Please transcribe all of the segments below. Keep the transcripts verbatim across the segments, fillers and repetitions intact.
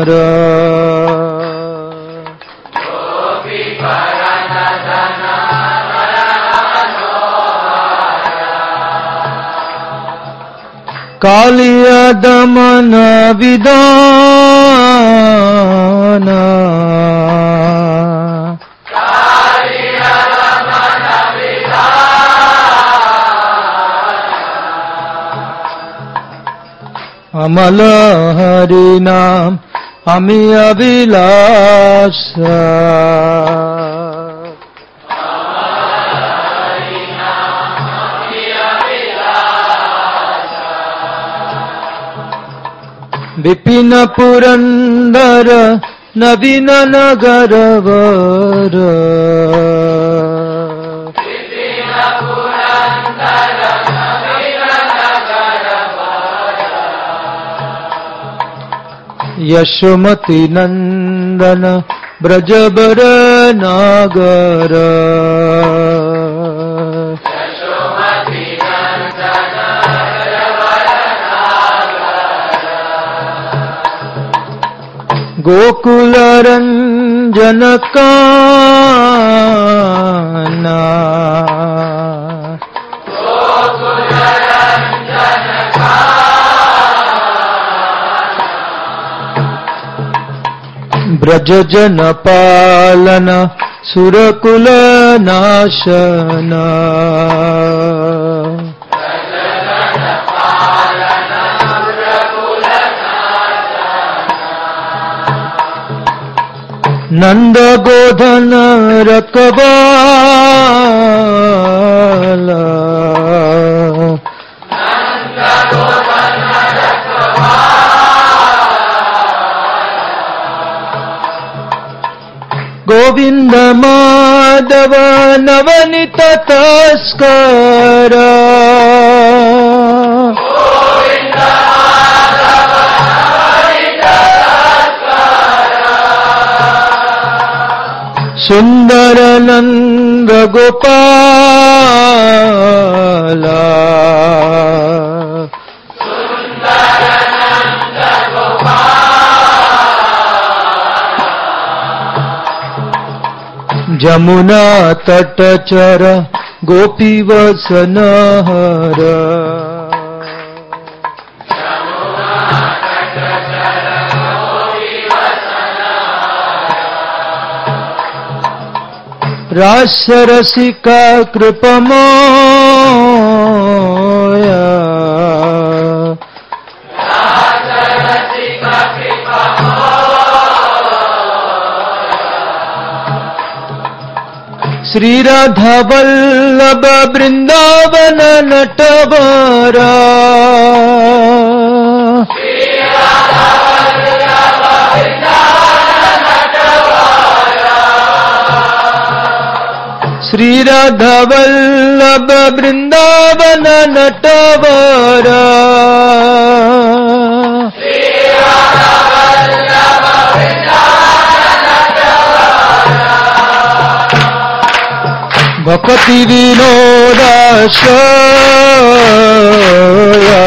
कालिय दमन विदान अमल हरि नाम अमी अभिलाष विपिन पुरंदर नवीन नगर वर यशोमती नंदन ब्रजबर नागर गोकुल रंजन काना ब्रज जन पालन सुरकुल नाशन नंद गोधन रखवाला गोविंद माधव नवनीत तस्कर सुंदर नंद गोपाला जमुना तटचर गोपी वसनहर रास रसिका कृपमोया श्री राधा वल्लभ वृंदावन नटवरा श्री राधा वल्लभ वृंदावन नटवरा भक्ति विनोदाशया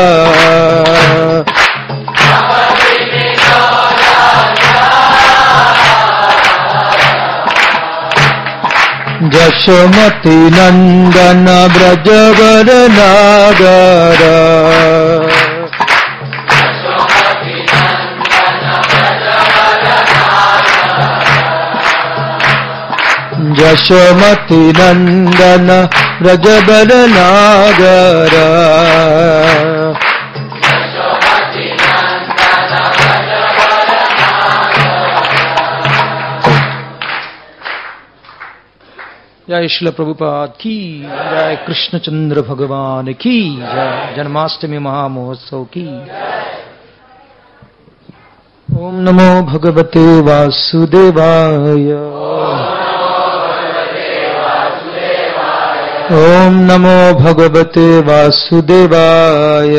यशोमती नंदन ब्रजवर नागर यशोमती नंदन ब्रजवर नागर जय श्रील प्रभुपाद की जय, कृष्ण चंद्र भगवान की जय, जन्माष्टमी महामहोत्सव की। ओम नमो भगवते वासुदेवाय, ओम नमो भगवते वासुदेवाय,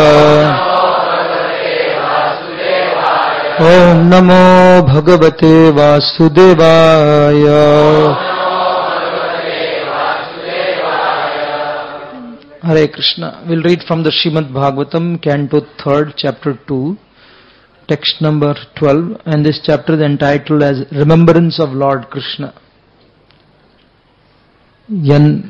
ओम नमो भगवते वासुदेवाय। Hare Krishna. We'll read from the Srimad Bhagavatam, Canto third, Chapter two, text number twelve, and this chapter is entitled as Remembrance of Lord Krishna. Yan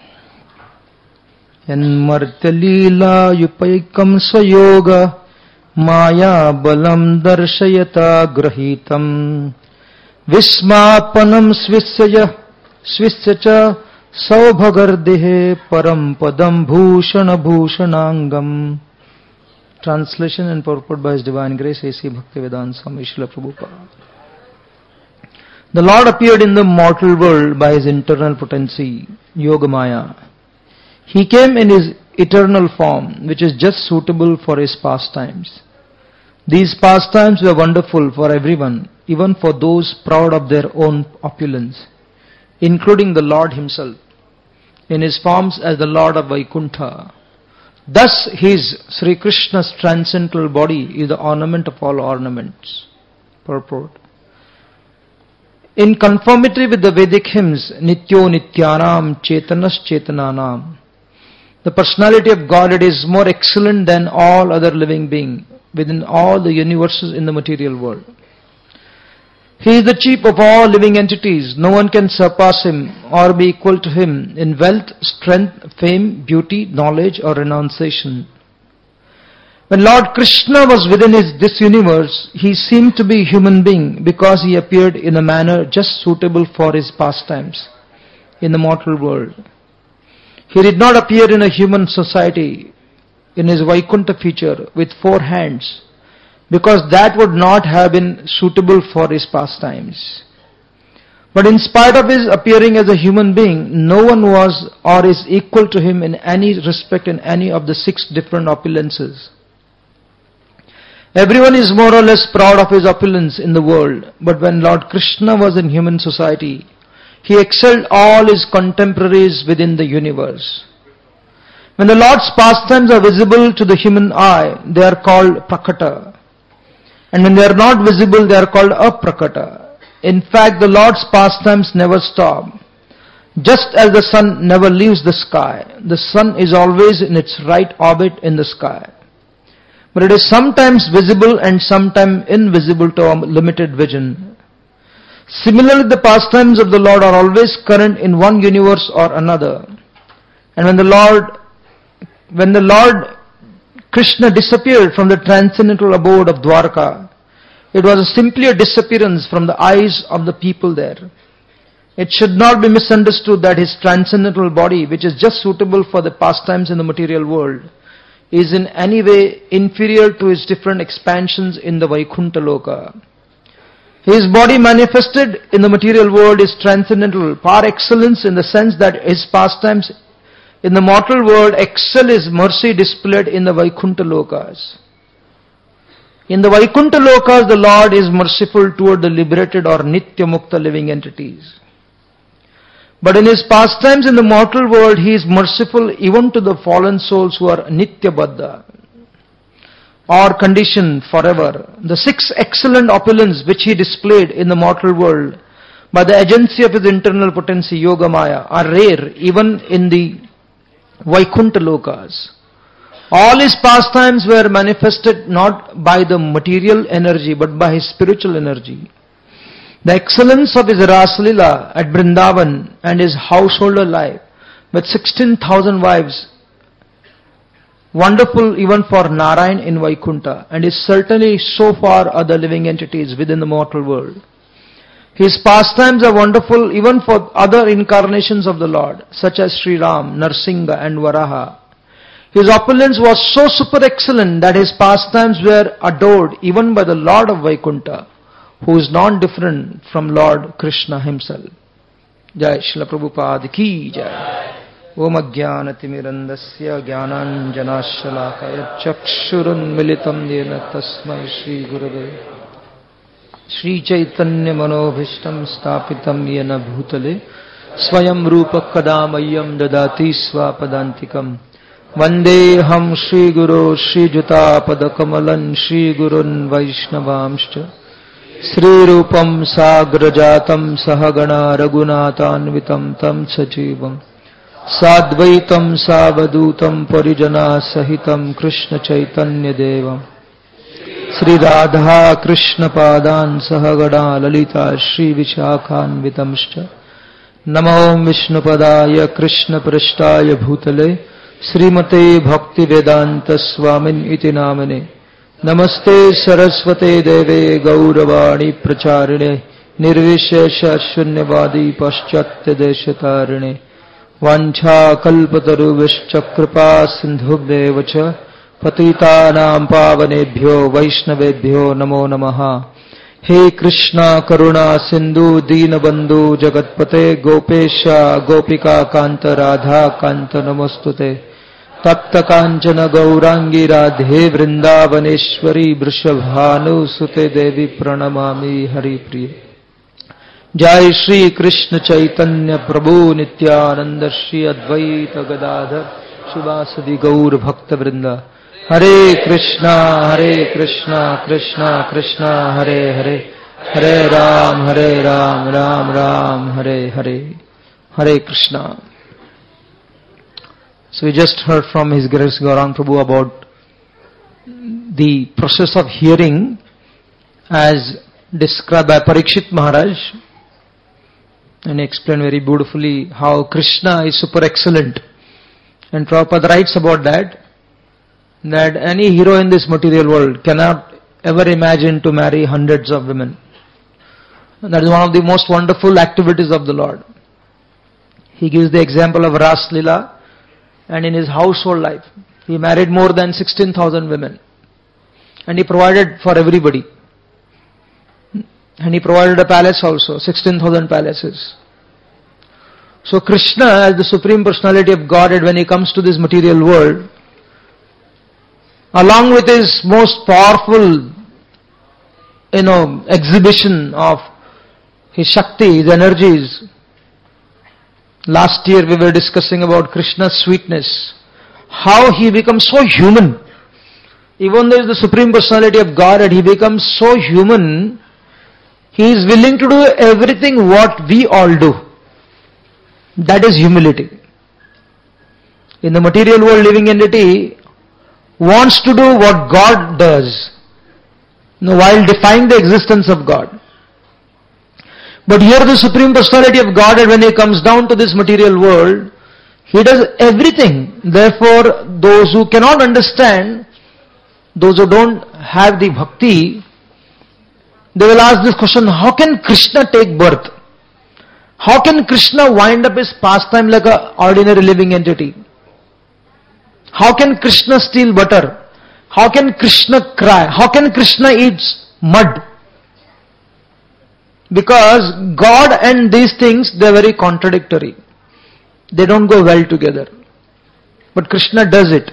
Yanmartalila yupaikam swayoga maya balam darshayata grahitam vismapanam svisya svisya saubhagardehe param padam bhushana bhushanangam. Translation and purport by His Divine Grace A C Bhaktivedanta Swami Srila Prabhupada. The Lord appeared in the mortal world by His internal potency, Yogamaya. He came in His eternal form, which is just suitable for His pastimes. These pastimes were wonderful for everyone, even for those proud of their own opulence, including the Lord Himself, in His forms as the Lord of Vaikuntha. Thus His Sri Krishna's transcendental body is the ornament of all ornaments. Purport. In conformity with the Vedic hymns, Nityo Nityanam Chetanas Chetananam, the personality of God is more excellent than all other living beings within all the universes in the material world. He is the chief of all living entities. No one can surpass Him or be equal to Him in wealth, strength, fame, beauty, knowledge or renunciation. When Lord Krishna was within his, this universe, He seemed to be a human being because He appeared in a manner just suitable for His pastimes in the mortal world. He did not appear in a human society in His Vaikuntha feature with four hands, because that would not have been suitable for His pastimes. But in spite of His appearing as a human being, no one was or is equal to Him in any respect in any of the six different opulences. Everyone is more or less proud of his opulence in the world, but when Lord Krishna was in human society, He excelled all His contemporaries within the universe. When the Lord's pastimes are visible to the human eye, they are called prakata. And when they are not visible, they are called aprakata. In fact, the Lord's pastimes never stop. Just as the sun never leaves the sky, the sun is always in its right orbit in the sky. But it is sometimes visible and sometimes invisible to our limited vision. Similarly, the pastimes of the Lord are always current in one universe or another. And when the Lord, when the Lord Krishna disappeared from the transcendental abode of Dwarka, it was simply a disappearance from the eyes of the people there. It should not be misunderstood that His transcendental body, which is just suitable for the pastimes in the material world, is in any way inferior to His different expansions in the Vaikuntha Loka. His body manifested in the material world is transcendental, par excellence, in the sense that His pastimes in the mortal world excel His mercy displayed in the Vaikuntha Lokas. In the Vaikuntha Lokas, the Lord is merciful toward the liberated or Nitya Mukta living entities. But in His pastimes in the mortal world, He is merciful even to the fallen souls who are Nitya Baddha, or conditioned forever. The six excellent opulence which He displayed in the mortal world by the agency of His internal potency, Yogamaya, are rare even in the Vaikuntha Lokas. All His pastimes were manifested not by the material energy but by His spiritual energy. The excellence of His Rasalila at Vrindavan and His householder life with sixteen thousand wives, wonderful even for Narayan in Vaikuntha, and is certainly so for other living entities within the mortal world. His pastimes are wonderful even for other incarnations of the Lord, such as Sri Ram, Narsingha and Varaha. His opulence was so super excellent that His pastimes were adored even by the Lord of Vaikuntha, who is non-different from Lord Krishna Himself. Jai Srila Prabhupada Ki Jai. Om Ajnanatimirandasya Jnananjanashalakaya Chakshurun Militam Yena Tasmai Shri Gurave Shri Chaitanya Manobhishtam Stapitam Yena Bhutale Swayam Rupa Kadamayam Dadati Swapadantikam Vandeham Shri Guru Shri Juta Padakamalan Shri Gurun Vaishnavamshcha Sri Rupam Sagrajatam Sahagana Raghunathanvitam Tam Sajivam Sadvaitam Savadutam Parijana Sahitam Krishna Chaitanya Devam Sri Radha Krishna Padan Sahagada Lalita Shri Vichakhanvitamscha Namo Vishnupadaya Krishna Prashtaya Bhutale Srimate Bhakti Vedanta Swamin Iti Namane Namaste Saraswate Deve Gauravani Pracharine Nirvishesha Shunyavadi Paschatya Deshatarine Vancha Kalpataru Vishchakrapa Sindhubdevacha Patitanam Pavanebhyo Vaishnavebhyo Namo Namaha He Krishna Karuna Sindhu Deenabandhu Jagatpate Gopesha Gopika Kanta Radha Kanta Namostute Tapta Kanchana Gaurangi Radhe Vrindavaneshwari Vrishabhanu Sute Devi Pranamami Hari Priya Jai Shri Krishna Chaitanya Prabhu Nityananda Shri Advaita Gadadhar Shivasadi Gaur Bhakta Vrinda Hare Krishna Hare Krishna Krishna Krishna Hare Hare Hare Ram Hare Ram Ram Ram Hare Hare Hare Krishna. So we just heard from His Grace Gaurang Prabhu about the process of hearing as described by Parikshit Maharaj, and he explained very beautifully how Krishna is super excellent. And Prabhupada writes about that, that any hero in this material world cannot ever imagine to marry hundreds of women. And that is one of the most wonderful activities of the Lord. He gives the example of Ras Lila, and in his household life, he married more than sixteen thousand women. And he provided for everybody. And he provided a palace also, sixteen thousand palaces. So Krishna, as the Supreme Personality of Godhead, when he comes to this material world, along with his most powerful, you know, exhibition of his Shakti, his energies. Last year we were discussing about Krishna's sweetness. How he becomes so human. Even though he is the Supreme Personality of Godhead, he becomes so human, he is willing to do everything what we all do. That is humility. In the material world, living entity wants to do what God does, no, while defying the existence of God. But here the Supreme Personality of Godhead, when He comes down to this material world, He does everything. Therefore, those who cannot understand, those who don't have the bhakti, they will ask this question, how can Krishna take birth? How can Krishna wind up his pastime like an ordinary living entity? How can Krishna steal butter? How can Krishna cry? How can Krishna eat mud? Because God and these things, they are very contradictory. They don't go well together. But Krishna does it.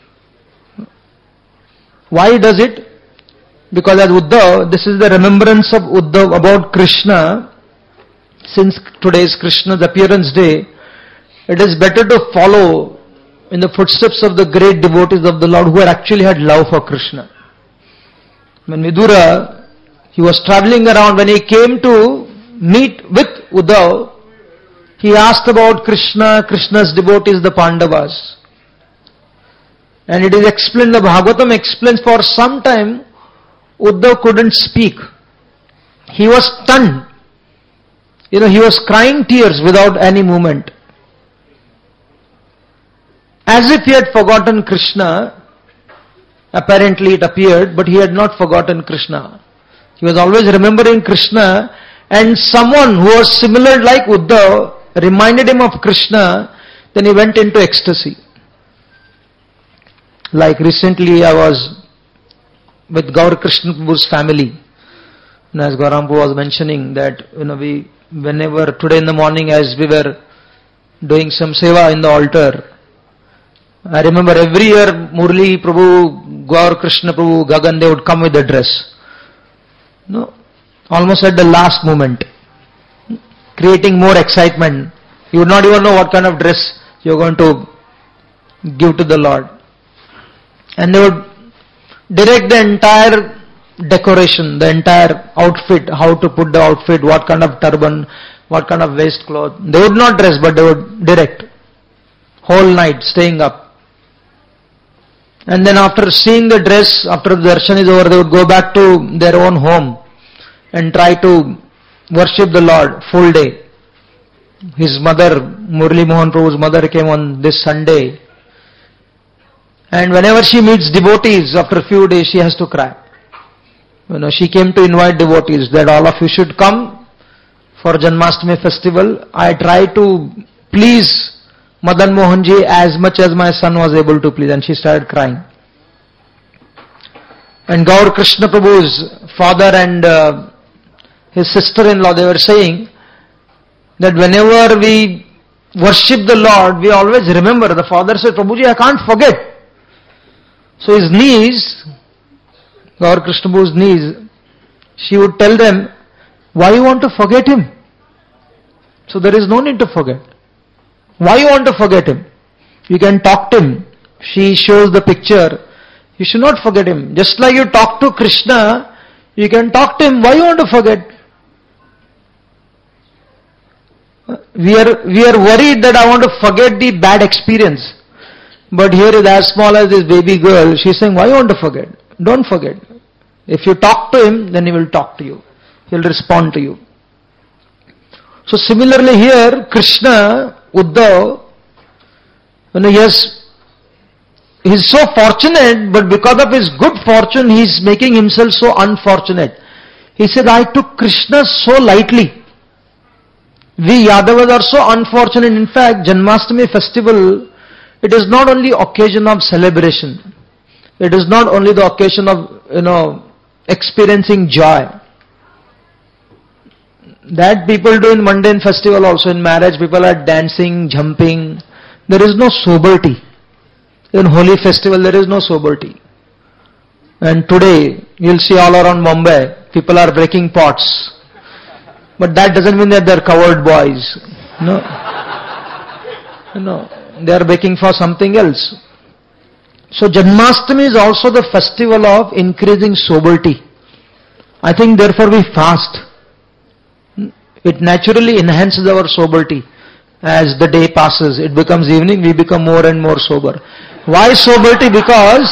Why he does it? Because as Uddhav, this is the remembrance of Uddhav about Krishna. Since today is Krishna's appearance day, it is better to follow in the footsteps of the great devotees of the Lord who had actually had love for Krishna. When Vidura, he was traveling around, when he came to meet with Uddhav, he asked about Krishna, Krishna's devotees, the Pandavas. And it is explained, the Bhagavatam explains, for some time Uddhav couldn't speak. He was stunned. You know, he was crying tears without any movement. As if he had forgotten Krishna. Apparently it appeared, but he had not forgotten Krishna. He was always remembering Krishna, and someone who was similar like Uddhav reminded him of Krishna, then he went into ecstasy. Like recently I was with Gaur Krishna Prabhu's family, and as Gaurang Prabhu was mentioning that, you know, we, whenever today in the morning as we were doing some seva in the altar, I remember every year Murli Prabhu, Gaur Krishna Prabhu, Gagan, they would come with a dress. No, almost at the last moment, creating more excitement. You would not even know what kind of dress you are going to give to the Lord. And they would direct the entire decoration, the entire outfit, how to put the outfit, what kind of turban, what kind of waist cloth. They would not dress, but they would direct. Whole night, staying up. And then after seeing the dress, after the darshan is over, they would go back to their own home and try to worship the Lord full day. His mother, Murli Mohan Prabhu's mother, came on this Sunday. And whenever she meets devotees, after a few days, she has to cry. You know, she came to invite devotees that all of you should come for Janmashtami festival. I try to please Madan Mohanji as much as my son was able to please, and she started crying. And Gaur Krishna Prabhu's father and uh, his sister-in-law, they were saying that whenever we worship the Lord, we always remember. The father said, Prabhuji, I can't forget. So his niece, Gaur Krishna Prabhu's niece, she would tell them, why you want to forget him? So there is no need to forget. Why you want to forget him? You can talk to him. She shows the picture. You should not forget him. Just like you talk to Krishna, you can talk to him. Why you want to forget? We are, we are worried that I want to forget the bad experience. But here is as small as this baby girl. She's saying, why you want to forget? Don't forget. If you talk to him, then he will talk to you. He will respond to you. So similarly here, Krishna, Uddhav, you know, yes, he is so fortunate, but because of his good fortune, he is making himself so unfortunate. He said, I took Krishna so lightly. We Yadavas are so unfortunate. In fact, Janmashtami festival, it is not only occasion of celebration. It is not only the occasion of, you know, experiencing joy. That people do in mundane festival also. In marriage, people are dancing, jumping. There is no sobriety. In holy festival, there is no sobriety. And today, you'll see all around Mumbai, people are breaking pots. But that doesn't mean that they're coward boys. No. No. They are begging for something else. So Janmashtami is also the festival of increasing sobriety. I think therefore we fast. It naturally enhances our sobriety. As the day passes, it becomes evening, we become more and more sober. Why sobriety? Because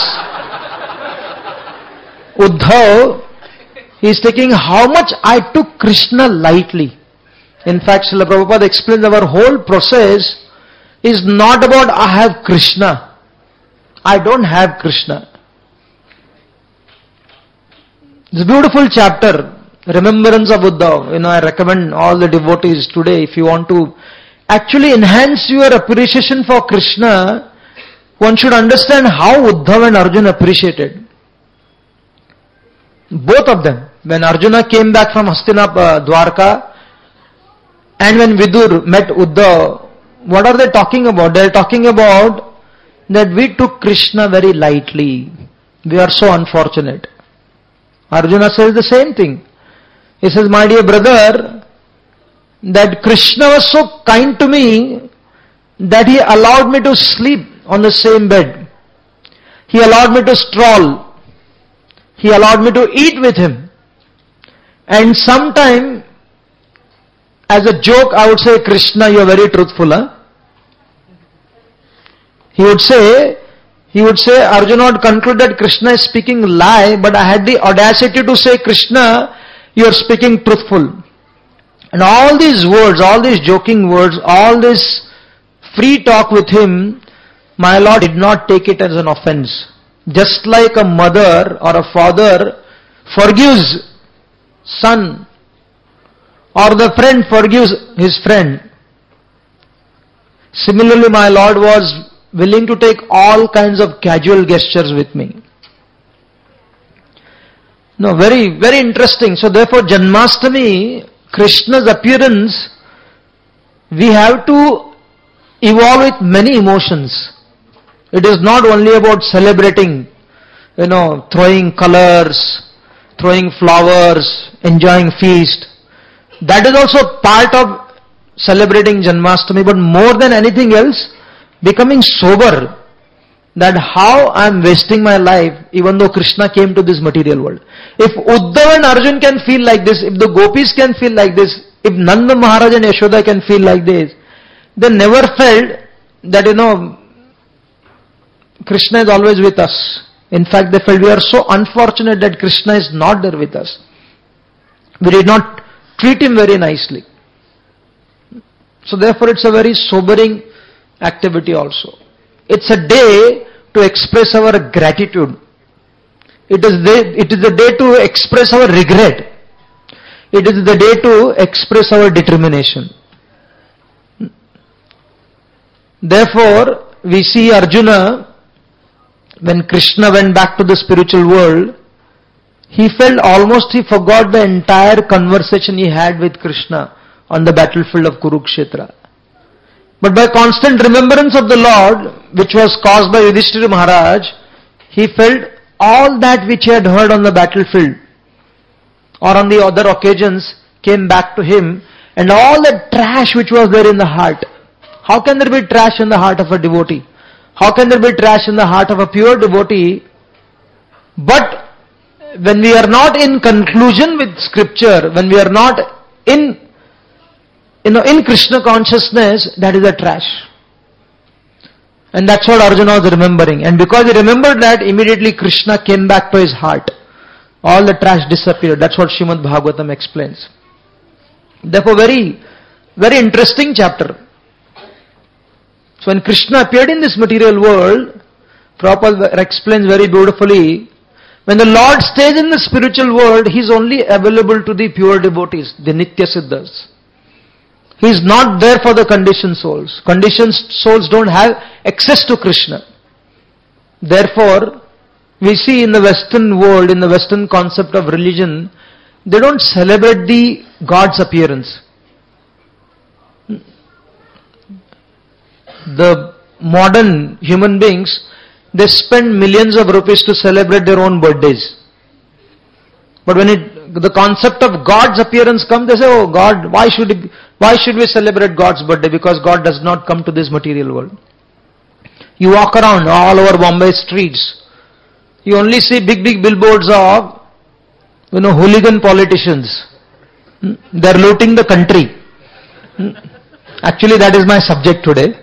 Uddhav is taking how much I took Krishna lightly. In fact, Srila Prabhupada explains our whole process is not about I have Krishna. I don't have Krishna. It's a beautiful chapter, Remembrance of Uddhav. You know, I recommend all the devotees today, if you want to actually enhance your appreciation for Krishna, one should understand how Uddhav and Arjuna appreciated. Both of them. When Arjuna came back from Hastinapur, Dwarka, and when Vidur met Uddhav, what are they talking about? They are talking about that we took Krishna very lightly. We are so unfortunate. Arjuna says the same thing. He says, my dear brother, that Krishna was so kind to me that he allowed me to sleep on the same bed. He allowed me to stroll. He allowed me to eat with him. And sometime, as a joke, I would say, Krishna, you are very truthful, huh? He would say, he would say, Arjuna would conclude that Krishna is speaking lie, but I had the audacity to say, Krishna, you are speaking truthful. And all these words, all these joking words, all this free talk with him, my Lord did not take it as an offense. Just like a mother or a father forgives son, or the friend forgives his friend. Similarly, my Lord was willing to take all kinds of casual gestures with me. No, very, very interesting. So therefore, Janmashtami, Krishna's appearance, we have to evolve with many emotions. It is not only about celebrating, you know, throwing colors, throwing flowers, enjoying feast. That is also part of celebrating Janmashtami, but more than anything else, becoming sober, that how I am wasting my life even though Krishna came to this material world. If Uddhav and Arjun can feel like this, if the gopis can feel like this, if Nanda Maharaj and Yashoda can feel like this, they never felt that, you know, Krishna is always with us. In fact, they felt we are so unfortunate that Krishna is not there with us. We did not treat him very nicely. So therefore it's a very sobering activity also. It's a day to express our gratitude. It is the, it is the day to express our regret. It is the day to express our determination. Therefore, we see Arjuna, when Krishna went back to the spiritual world, he felt almost he forgot the entire conversation he had with Krishna on the battlefield of Kurukshetra. But by constant remembrance of the Lord, which was caused by Yudhishthira Maharaj, he felt all that which he had heard on the battlefield or on the other occasions came back to him, and all the trash which was there in the heart. How can there be trash in the heart of a devotee? How can there be trash in the heart of a pure devotee? But when we are not in conclusion with scripture, when we are not in, you know, in Krishna consciousness, that is a trash. And that's what Arjuna was remembering. And because he remembered that, immediately Krishna came back to his heart. All the trash disappeared. That's what Srimad Bhagavatam explains. Therefore, very, very interesting chapter. So when Krishna appeared in this material world, Prabhupada explains very beautifully, when the Lord stays in the spiritual world, He is only available to the pure devotees, the Nitya Siddhas. He is not there for the conditioned souls. Conditioned souls don't have access to Krishna. Therefore, we see in the Western world, in the Western concept of religion, they don't celebrate the God's appearance. The modern human beings, they spend millions of rupees to celebrate their own birthdays. But when it, the concept of God's appearance comes, they say, oh God, why should, it, why should we celebrate God's birthday? Because God does not come to this material world. You walk around all over Bombay streets, you only see big, big billboards of, you know, hooligan politicians. They're looting the country. Actually, that is my subject today.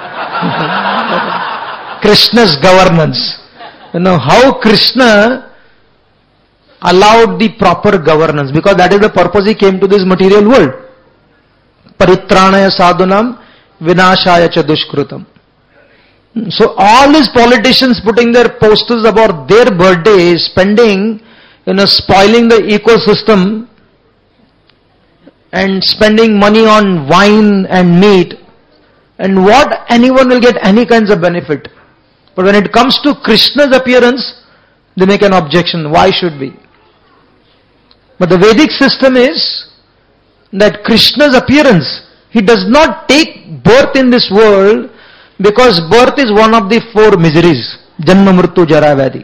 Krishna's governance. You know, how Krishna allowed the proper governance, because that is the purpose he came to this material world. Paritranaya sadhunam vinashaya cha dushkrutam. So all these politicians putting their posters about their birthdays, spending, you know, spoiling the ecosystem and spending money on wine and meat, and what anyone will get any kinds of benefit. But when it comes to Krishna's appearance, they make an objection. Why should we? But the Vedic system is that Krishna's appearance, he does not take birth in this world, because birth is one of the four miseries. Janma mrityu jara vyadhi.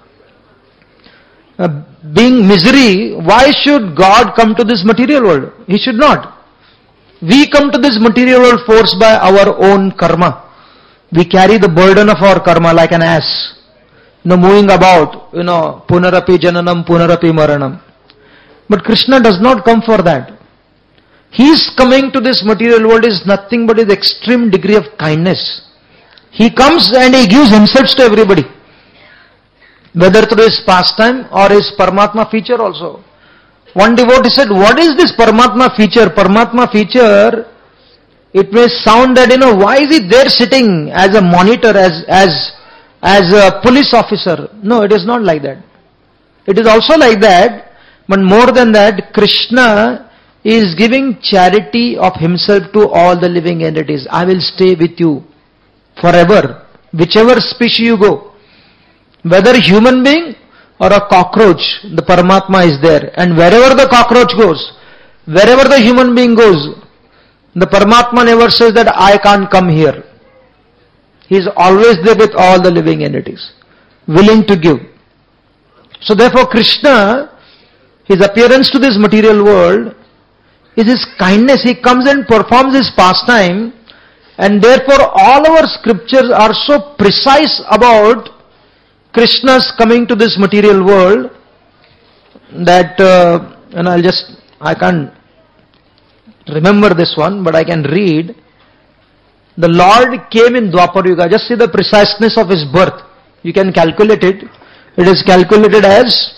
Uh, being misery, why should God come to this material world? He should not. We come to this material world forced by our own karma. We carry the burden of our karma like an ass. You know, moving about, you know, punarapi jananam, punarapi maranam. But Krishna does not come for that. His coming to this material world is nothing but his extreme degree of kindness. He comes and he gives himself to everybody. Whether through his pastime or his Paramatma feature also. One devotee said, what is this Paramatma feature? Paramatma feature, it may sound that, you know, why is he there sitting as a monitor, as, as, as a police officer? No, it is not like that. It is also like that, but more than that, Krishna is giving charity of himself to all the living entities. I will stay with you forever, whichever species you go. Whether human being or a cockroach, the Paramatma is there. And wherever the cockroach goes, wherever the human being goes, the Paramatma never says that I can't come here. He is always there with all the living entities, willing to give. So therefore Krishna, his appearance to this material world is his kindness. He comes and performs his pastime, and therefore all our scriptures are so precise about Krishna's coming to this material world that, uh, and I'll just, I can't remember this one, but I can read. The Lord came in Dwapar Yuga. Just see the preciseness of His birth. You can calculate it. It is calculated as,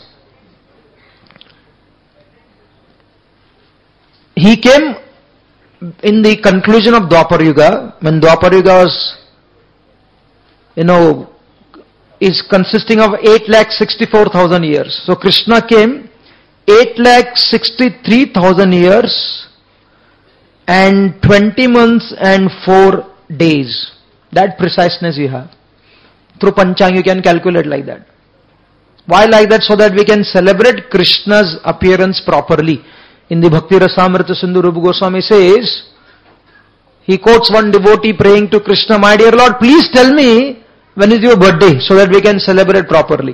He came in the conclusion of Dwapar Yuga, when Dwapar Yuga was, you know, is consisting of eight lakh sixty-four thousand years. So Krishna came eight lakh sixty-three thousand years and twenty months and four days. That preciseness you have. Through Panchang you can calculate like that. Why like that? So that we can celebrate Krishna's appearance properly. In the Bhakti Rasamrita Sindhu, Rupa Goswami says, he quotes one devotee praying to Krishna, my dear Lord, please tell me when is your birthday so that we can celebrate properly.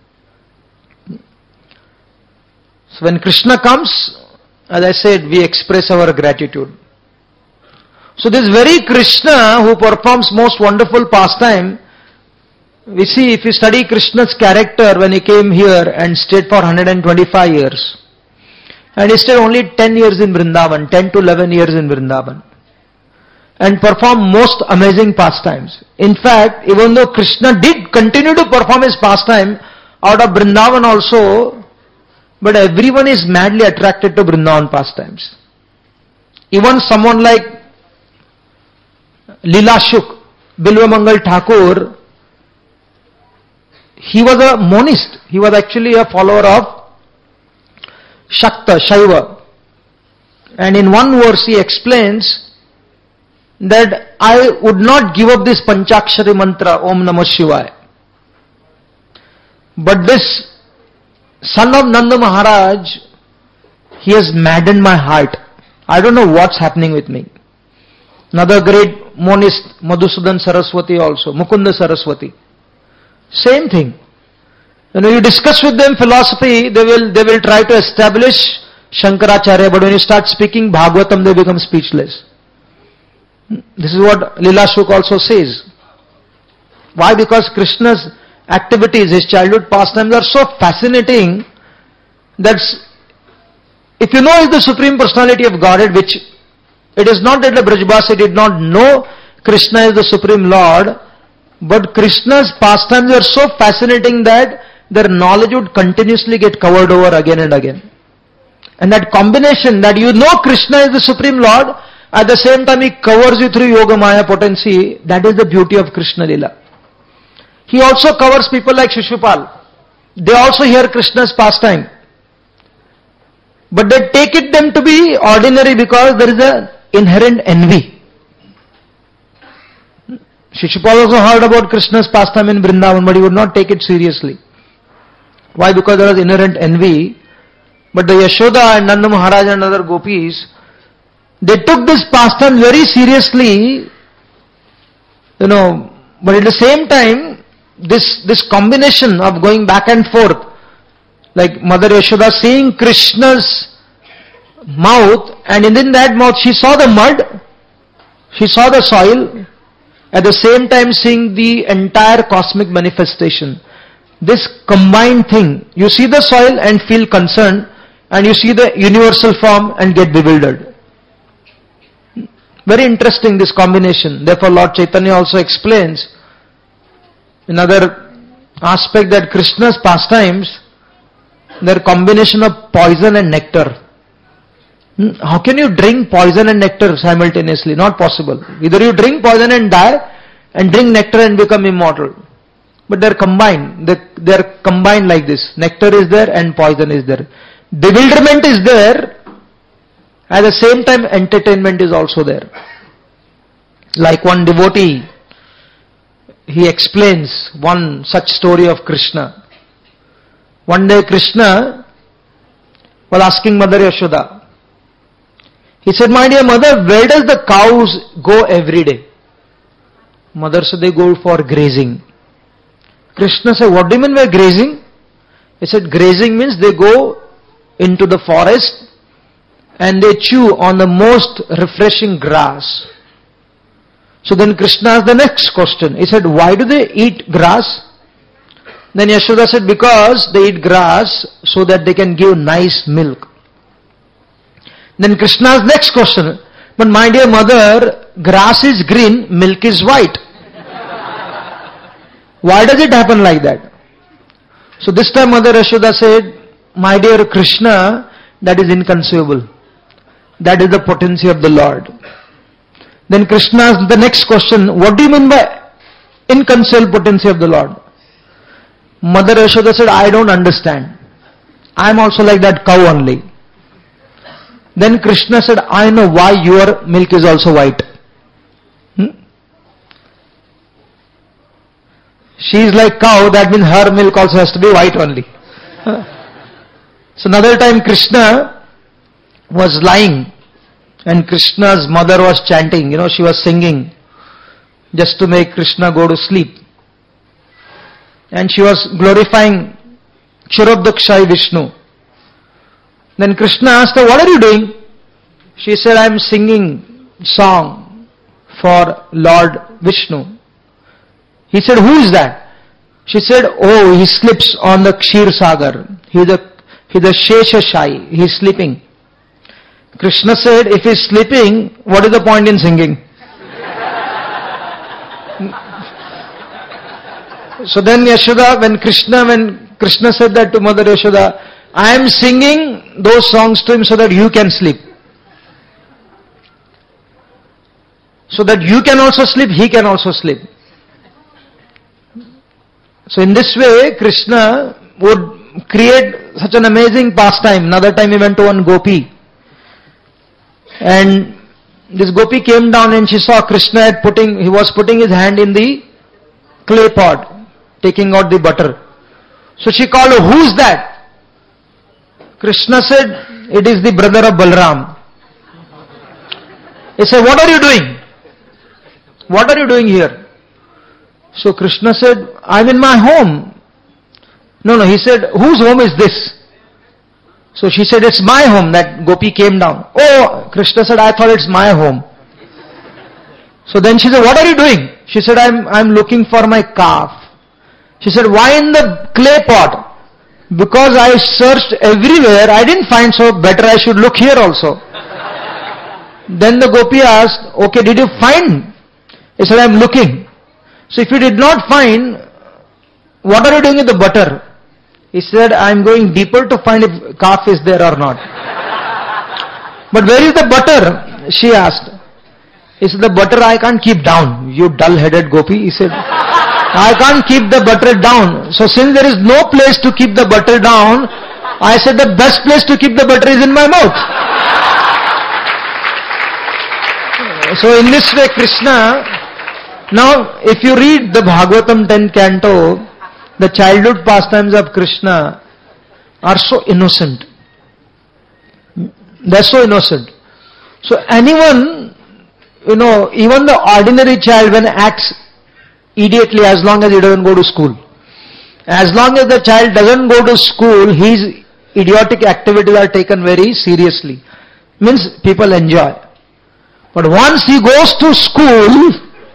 So when Krishna comes, as I said, we express our gratitude. So this very Krishna who performs most wonderful pastime, we see if you study Krishna's character when he came here and stayed for one hundred twenty-five years. And he stayed only ten years in Vrindavan, ten to eleven years in Vrindavan. And performed most amazing pastimes. In fact, even though Krishna did continue to perform his pastime out of Vrindavan also, but everyone is madly attracted to Vrindavan pastimes. Even someone like Lila Shuk, Bilvamangal Thakur, he was a monist. He was actually a follower of Shakta, Shaiva. And in one verse he explains that I would not give up this Panchakshari mantra, Om Namah Shivaya. But this son of Nanda Maharaj, he has maddened my heart. I don't know what's happening with me. Another great monist, Madhusudan Saraswati also, Mukunda Saraswati. Same thing. When you discuss with them philosophy, they will, they will try to establish Shankaracharya, but when you start speaking Bhagavatam, they become speechless. This is what Lila Shuk also says. Why? Because Krishna's activities, his childhood pastimes are so fascinating that if you know he is the Supreme Personality of Godhead, which it is not that the Brajbasi did not know Krishna is the Supreme Lord, but Krishna's pastimes are so fascinating that their knowledge would continuously get covered over again and again. And that combination that you know Krishna is the Supreme Lord, at the same time he covers you through Yoga Maya potency, that is the beauty of Krishna Lila. He also covers people like Shishupal. They also hear Krishna's pastime. But they take it them to be ordinary because there is an inherent envy. Shishupal also heard about Krishna's pastime in Vrindavan, but he would not take it seriously. Why? Because there was inherent envy. But the Yashoda and Nanda Maharaj and other gopis, they took this pastime very seriously, you know, but at the same time, this, this combination of going back and forth, like Mother Yashoda seeing Krishna's mouth, and in that mouth she saw the mud, she saw the soil, at the same time seeing the entire cosmic manifestation. This combined thing, you see the soil and feel concerned, and you see the universal form and get bewildered. Very interesting, this combination. Therefore Lord Chaitanya also explains another aspect that Krishna's pastimes, their combination of poison and nectar. How can you drink poison and nectar simultaneously? Not possible. Either you drink poison and die, and drink nectar and become immortal. But they're combined. They're combined like this. Nectar is there and poison is there. Bewilderment is there. At the same time, entertainment is also there. Like one devotee, he explains one such story of Krishna. One day Krishna was asking Mother Yashoda. He said, my dear mother, where does the cows go every day? Mother said, they go for grazing. Krishna said, what do you mean by grazing? He said, grazing means they go into the forest and they chew on the most refreshing grass. So then Krishna asked the next question. He said, why do they eat grass? Then Yashoda said, because they eat grass so that they can give nice milk. Then Krishna asked next question. But my dear mother, grass is green, milk is white. Why does it happen like that? So this time Mother Yashoda said, my dear Krishna, that is inconceivable. That is the potency of the Lord. Then Krishna asked the next question, what do you mean by inconceivable potency of the Lord? Mother Yashoda said, I don't understand. I am also like that cow only. Then Krishna said, I know why your milk is also white. Hmm? She is like cow, that means her milk also has to be white only. So another time Krishna was lying and Krishna's mother was chanting, you know, she was singing just to make Krishna go to sleep. And she was glorifying Kshirodakshai Vishnu. Then Krishna asked her, what are you doing? She said, I am singing song for Lord Vishnu. He said, who is that? She said, oh, he sleeps on the Kshir Sagar. He is a, he is a Sheshashai. He is sleeping. Krishna said, if he is sleeping, what is the point in singing? So then Yashoda, when Krishna, when Krishna said that to Mother Yashoda, I am singing those songs to him so that you can sleep. So that you can also sleep, he can also sleep. So in this way, Krishna would create such an amazing pastime. Another time he went to one gopi. And this gopi came down and she saw Krishna had putting, he was putting his hand in the clay pot, taking out the butter. So she called, who is that? Krishna said, it is the brother of Balram. He said, what are you doing? What are you doing here? So Krishna said, I'm in my home. No, no, he said, whose home is this? So she said, it's my home. That gopi came down. Oh, Krishna said, I thought it's my home. So then she said, what are you doing? She said, I'm, I'm looking for my calf. She said, why in the clay pot? Because I searched everywhere, I didn't find, so better I should look here also. Then the gopi asked, okay, did you find? He said, I'm looking. So if you did not find, what are you doing with the butter? He said, I'm going deeper to find if calf is there or not. But where is the butter? She asked. He said, the butter I can't keep down. You dull-headed gopi. He said, I can't keep the butter down. So since there is no place to keep the butter down, I said the best place to keep the butter is in my mouth. So in this way Krishna, now if you read the Bhagavatam tenth canto, the childhood pastimes of Krishna are so innocent. They are so innocent. So anyone, you know, even the ordinary child when acts immediately, as long as he doesn't go to school. As long as the child doesn't go to school, his idiotic activities are taken very seriously. Means people enjoy. But once he goes to school,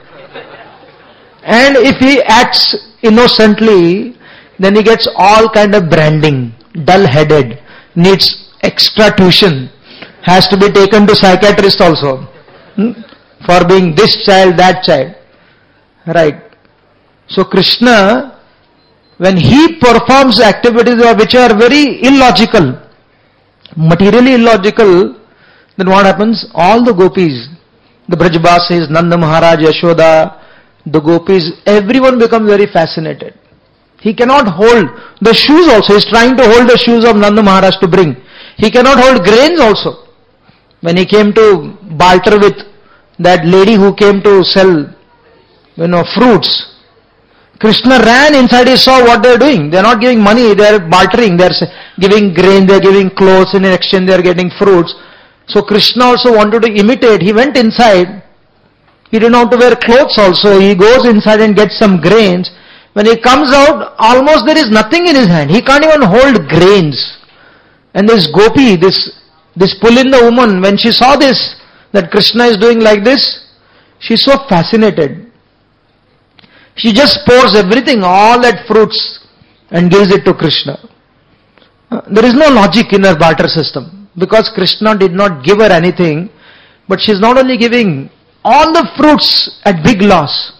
and if he acts innocently, then he gets all kind of branding, dull-headed, needs extra tuition, has to be taken to psychiatrist also, hmm? for being this child, that child. Right. So Krishna, when he performs activities which are very illogical, materially illogical, then what happens? All the gopis, the Brajbasis, Nanda Maharaj, Yashoda, the gopis, everyone becomes very fascinated. He cannot hold the shoes also. He is trying to hold the shoes of Nanda Maharaj to bring. He cannot hold grains also. When he came to barter with that lady who came to sell, you know, fruits, Krishna ran inside, he saw what they are doing. They are not giving money, they are bartering, they are giving grain, they are giving clothes, in exchange they are getting fruits. So Krishna also wanted to imitate. He went inside. He didn't want to wear clothes also. He goes inside and gets some grains. When he comes out, almost there is nothing in his hand. He can't even hold grains. And this gopi, this, this Pulinda woman, when she saw this, that Krishna is doing like this, she's so fascinated. She just pours everything, all that fruits, and gives it to Krishna. There is no logic in her barter system, because Krishna did not give her anything, but she's not only giving all the fruits at big loss.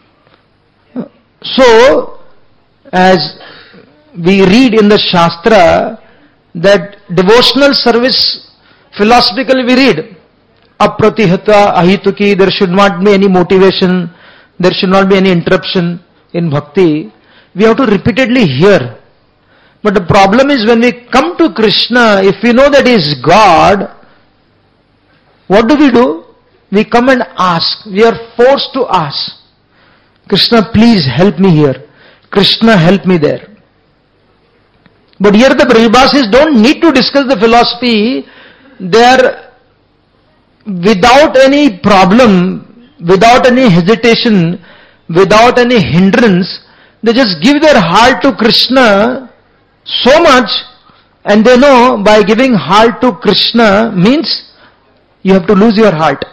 So, as we read in the Shastra, that devotional service, philosophically we read, apratihata ahituki, there should not be any motivation, there should not be any interruption in bhakti. We have to repeatedly hear. But the problem is when we come to Krishna, if we know that He is God, what do we do? We come and ask. We are forced to ask. Krishna, please help me here. Krishna, help me there. But here the Brajbasis don't need to discuss the philosophy. They are without any problem, without any hesitation, without any hindrance, they just give their heart to Krishna so much, and they know by giving heart to Krishna means you have to lose your heart.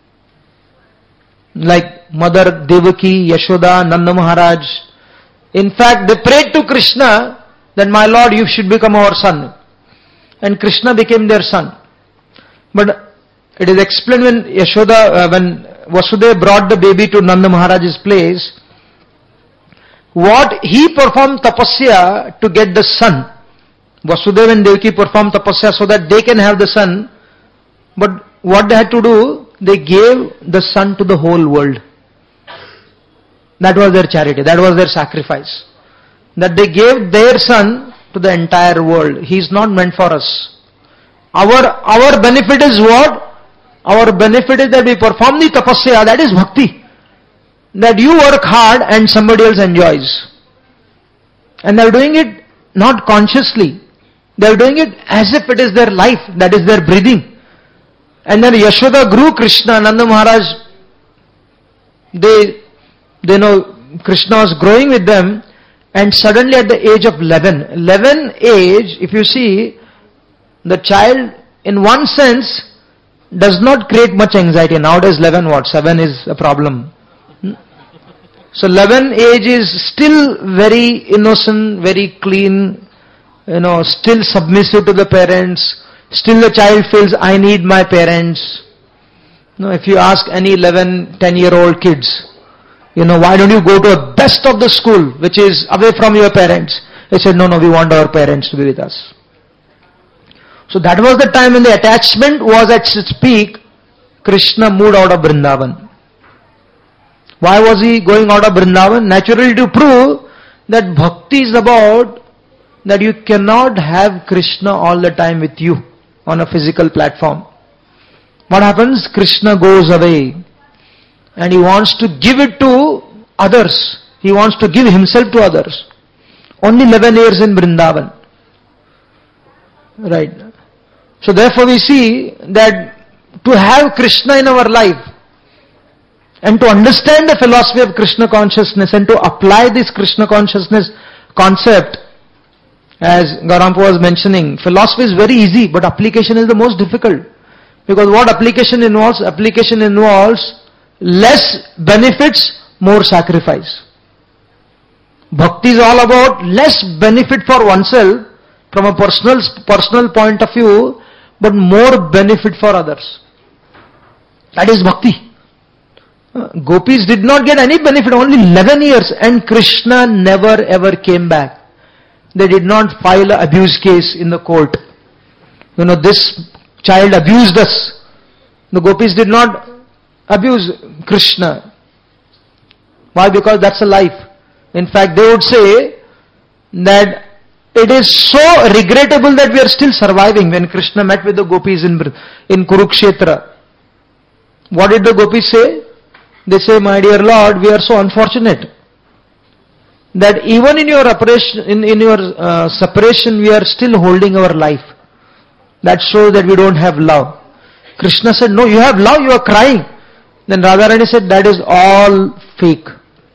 Like Mother Devaki, Yashoda, Nanda Maharaj. In fact, they prayed to Krishna that, my Lord, you should become our son. And Krishna became their son. But it is explained when Yashoda, uh, when Vasudeva brought the baby to Nanda Maharaj's place, what he performed tapasya to get the son. Vasudeva and Devaki performed tapasya so that they can have the son. But what they had to do, they gave the son to the whole world. That was their charity, that was their sacrifice. That they gave their son to the entire world. He is not meant for us. Our, our benefit is what? Our benefit is that we perform the tapasya, that is bhakti. That you work hard and somebody else enjoys. And they are doing it not consciously. They are doing it as if it is their life, that is their breathing. And then Yashoda grew Krishna, Nanda Maharaj, they, they know Krishna was growing with them, and suddenly at the age of eleven, eleven age, if you see, the child in one sense does not create much anxiety. Nowadays eleven what? seven is a problem. So eleven age is still very innocent, very clean, you know, still submissive to the parents. Still the child feels, I need my parents. No, if you ask any eleven, ten year old kids, you know, why don't you go to a best of the school which is away from your parents? They said, no, no, we want our parents to be with us. So that was the time when the attachment was at its peak. Krishna moved out of Vrindavan. Why was he going out of Vrindavan? Naturally to prove that bhakti is about that you cannot have Krishna all the time with you on a physical platform. What happens? Krishna goes away and he wants to give it to others. He wants to give himself to others. Only eleven years in Vrindavan. Right. So therefore we see that to have Krishna in our life and to understand the philosophy of Krishna consciousness and to apply this Krishna consciousness concept, as Garampa was mentioning, philosophy is very easy, but application is the most difficult. Because what application involves? Application involves less benefits, more sacrifice. Bhakti is all about less benefit for oneself from a personal, personal point of view, but more benefit for others. That is bhakti. Gopis did not get any benefit, only eleven years, and Krishna never ever came back. They did not file an abuse case in the court. You know, this child abused us. The Gopis did not abuse Krishna. Why? Because that's a life. In fact, they would say that it is so regrettable that we are still surviving. When Krishna met with the Gopis in, in Kurukshetra, what did the Gopis say? They say, my dear Lord, we are so unfortunate that even in your operation, in, in your uh, separation, we are still holding our life. That shows that we don't have love. Krishna said, no, you have love, you are crying. Then Radharani said, that is all fake.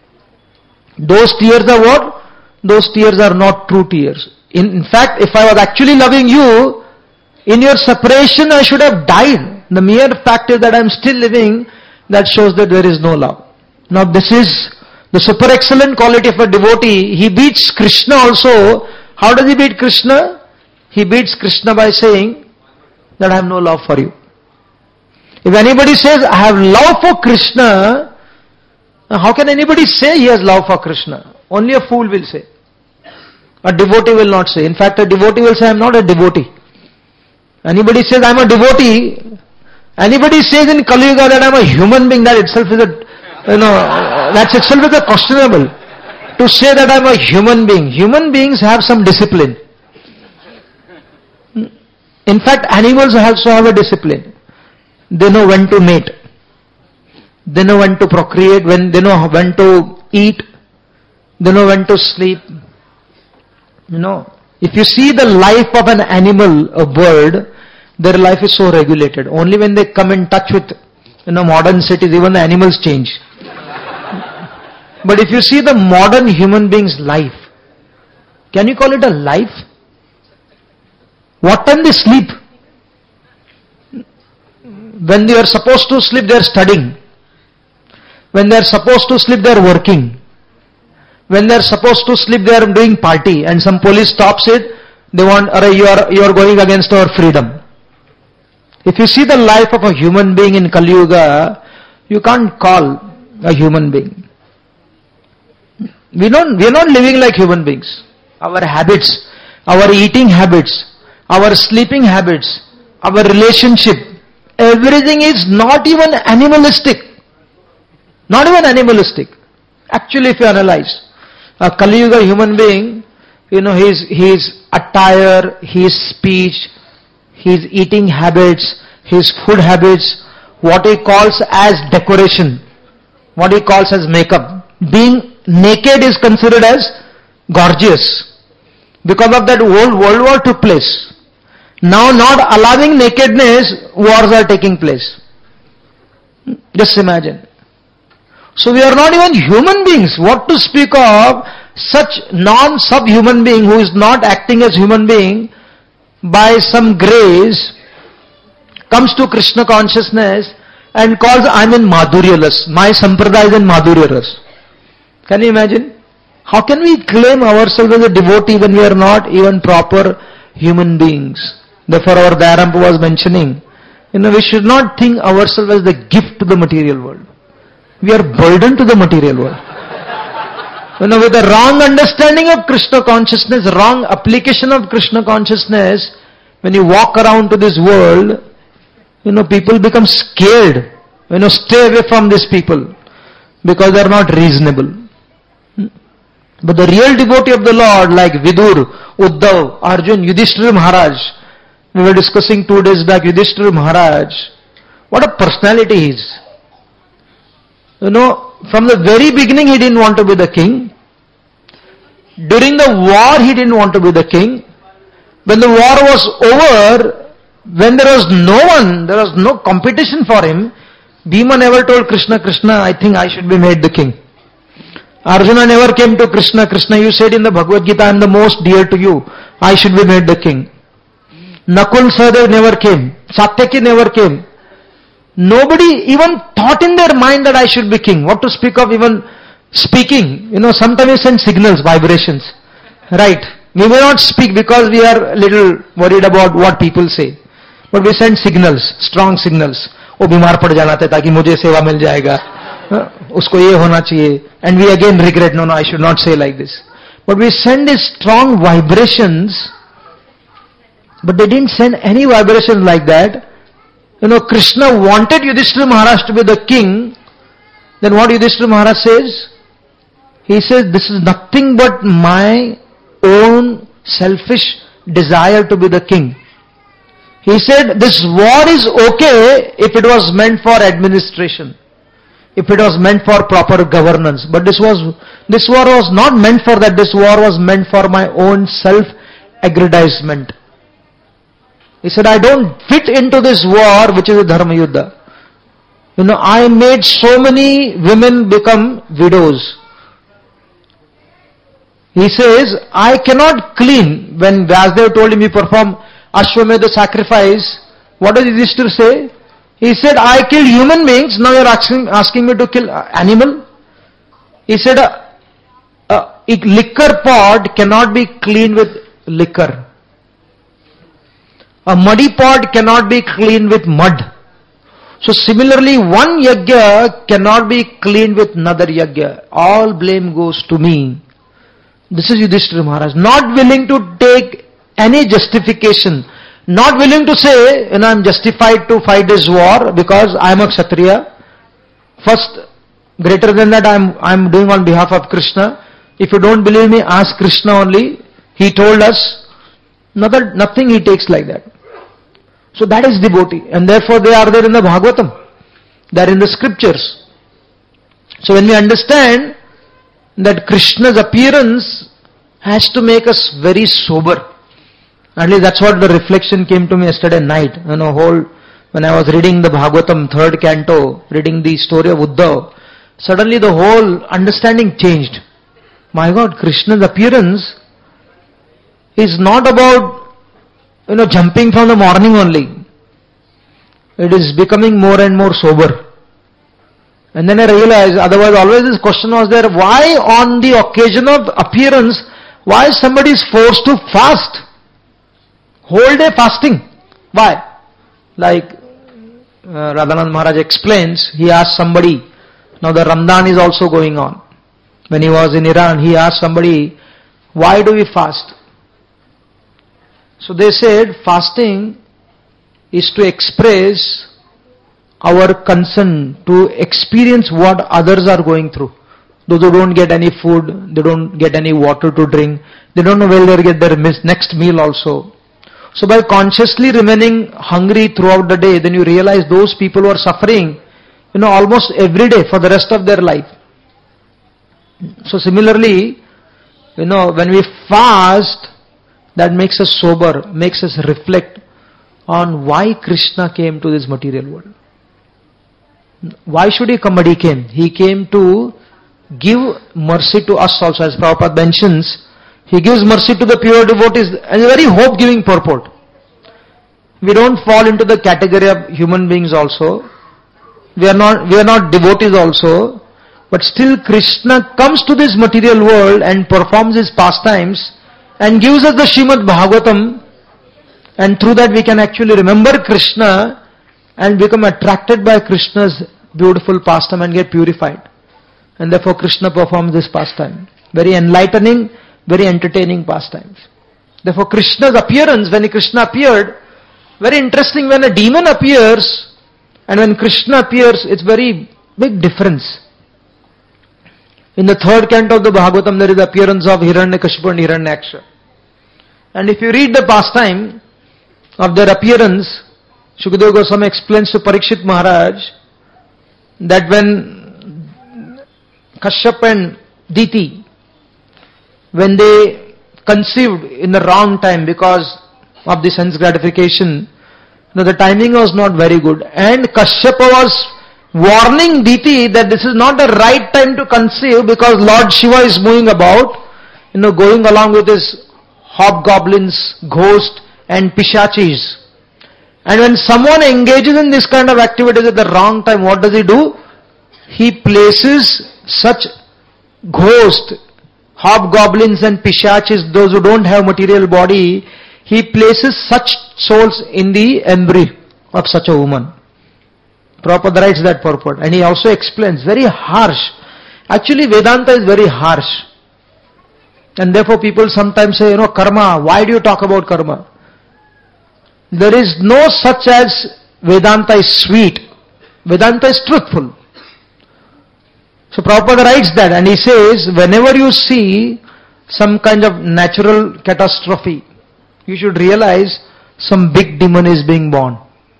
Those tears are what? Those tears are not true tears. In, in fact, if I was actually loving you, in your separation I should have died. The mere fact is that I am still living, that shows that there is no love. Now this is the super excellent quality of a devotee. He beats Krishna also. How does he beat Krishna? He beats Krishna by saying that I have no love for you. If anybody says, I have love for Krishna, how can anybody say he has love for Krishna? Only a fool will say. A devotee will not say. In fact, a devotee will say, I am not a devotee. Anybody says, I am a devotee. Anybody says in Kali Yuga that I am a human being, that itself is a, you know, that itself is a questionable. To say that I am a human being. Human beings have some discipline. In fact, animals also have a discipline. They know when to mate. They know when to procreate, when they know when to eat. They know when to sleep. You know, if you see the life of an animal, a bird, their life is so regulated. Only when they come in touch with, you know, modern cities, even the animals change. But if you see the modern human being's life, can you call it a life? What time they sleep? When they are supposed to sleep, they are studying. When they are supposed to sleep, they are working. When they are supposed to sleep, they are doing party, and some police stops it. They want, you are you are going against our freedom. If you see the life of a human being in Kali Yuga, you can't call a human being. We don't. We are not living like human beings. Our habits, our eating habits, our sleeping habits, our relationship, everything is not even animalistic. Not even animalistic. Actually, if you analyze, a Kali Yuga human being, you know, his, his attire, his speech, his eating habits, his food habits, what he calls as decoration, what he calls as makeup. Being naked is considered as gorgeous. Because of that, whole World War took place. Now, not allowing nakedness, wars are taking place. Just imagine. So we are not even human beings. What to speak of such non-subhuman being who is not acting as human being, by some grace comes to Krishna consciousness and calls, I am in Madhuryalas. My sampradaya is in Madhuryalas. Can you imagine? How can we claim ourselves as a devotee when we are not even proper human beings? Therefore our Dayarampa was mentioning, you know, we should not think ourselves as the gift to the material world. We are burdened to the material world. You know, with the wrong understanding of Krishna consciousness, wrong application of Krishna consciousness, when you walk around to this world, you know, people become scared. You know, stay away from these people because they are not reasonable. But the real devotee of the Lord, like Vidur, Uddhav, Arjun, Yudhishthira Maharaj, we were discussing two days back, Yudhishthira Maharaj, what a personality he is. You know, from the very beginning he didn't want to be the king. During the war he didn't want to be the king. When the war was over, when there was no one, there was no competition for him, Bhima never told Krishna, Krishna, I think I should be made the king. Arjuna never came to Krishna, Krishna, you said in the Bhagavad Gita, I am the most dear to you, I should be made the king. Nakul Sahadev never came. Satyaki never came. Nobody even thought in their mind that I should be king. What to speak of even speaking? You know, sometimes we send signals, vibrations. Right. We may not speak because we are a little worried about what people say. But we send signals, strong signals. Oh, बीमार पड़ जाना था ताकि मुझे सेवा मिल जाएगा. उसको ये होना चाहिए. And we again regret, no, no, I should not say like this. But we send these strong vibrations, but they didn't send any vibrations like that. You know, Krishna wanted Yudhishthira Maharaj to be the king. Then what Yudhishthira Maharaj says? He says, this is nothing but my own selfish desire to be the king. He said, this war is okay if it was meant for administration, if it was meant for proper governance. But this was, this war was not meant for that. This war was meant for my own self-aggrandizement. He said, I don't fit into this war, which is a Dharma Yuddha. You know, I made so many women become widows. He says, I cannot clean. When Vyasdev told him he perform Ashwamedha sacrifice, what does Yudhishthira say? He said, I killed human beings, now you are asking, asking me to kill animal? He said, a, a liquor pot cannot be cleaned with liquor. A muddy pot cannot be cleaned with mud. So similarly, one yajna cannot be cleaned with another yajna. All blame goes to me. This is Yudhishthira Maharaj, not willing to take any justification, not willing to say, you know, I'm justified to fight this war because I'm a Kshatriya. First, greater than that, I'm, I'm doing on behalf of Krishna. If you don't believe me, ask Krishna only. He told us, nothing, nothing he takes like that. So that is devotee, and therefore they are there in the Bhagavatam. They are in the scriptures. So when we understand that Krishna's appearance has to make us very sober. At least that's what the reflection came to me yesterday night. You know, whole, when I was reading the Bhagavatam third canto, reading the story of Uddhav, suddenly the whole understanding changed. My God, Krishna's appearance is not about, you know, jumping from the morning only. It is becoming more and more sober. And then I realized, otherwise always this question was there, why on the occasion of appearance, why somebody is forced to fast? Whole day fasting. Why? Like uh, Radhanand Maharaj explains, he asked somebody, now the Ramadan is also going on. When he was in Iran, he asked somebody, why do we fast? So they said, fasting is to express our concern, to experience what others are going through. Those who don't get any food, they don't get any water to drink, they don't know where they'll get their next meal also. So by consciously remaining hungry throughout the day, then you realize those people who are suffering, you know, almost every day for the rest of their life. So similarly, you know, when we fast, that makes us sober, makes us reflect on why Krishna came to this material world. Why should he come? But he came. He came to give mercy to us also, as Prabhupada mentions. He gives mercy to the pure devotees, and a very hope-giving purport. We don't fall into the category of human beings also. We are not, we are not devotees also. But still Krishna comes to this material world and performs his pastimes and gives us the Srimad Bhagavatam, and through that we can actually remember Krishna and become attracted by Krishna's beautiful pastime and get purified. And therefore Krishna performs this pastime. Very enlightening, very entertaining pastimes. Therefore Krishna's appearance, when Krishna appeared, very interesting, when a demon appears and when Krishna appears, it's very big difference. In the third canto of the Bhagavatam, there is the appearance of Hiranyakashipu and Hiranyaksha. And if you read the pastime of their appearance, Shukadeva Goswami explains to Parikshit Maharaj that when Kashyap and Diti, when they conceived in the wrong time because of the sense gratification, you know, the timing was not very good. And Kashyapa was warning Diti that this is not the right time to conceive because Lord Shiva is moving about, you know, going along with his hobgoblins, ghosts and pishachis. And when someone engages in this kind of activities at the wrong time, what does he do? He places such ghosts, hobgoblins and pishachis, those who don't have material body, he places such souls in the embryo of such a woman. Prabhupada writes that purport, and he also explains, very harsh. Actually Vedanta is very harsh. And therefore people sometimes say, you know, karma, why do you talk about karma? There is no such as Vedanta is sweet. Vedanta is truthful. So Prabhupada writes that, and he says, whenever you see some kind of natural catastrophe, you should realize some big demon is being born.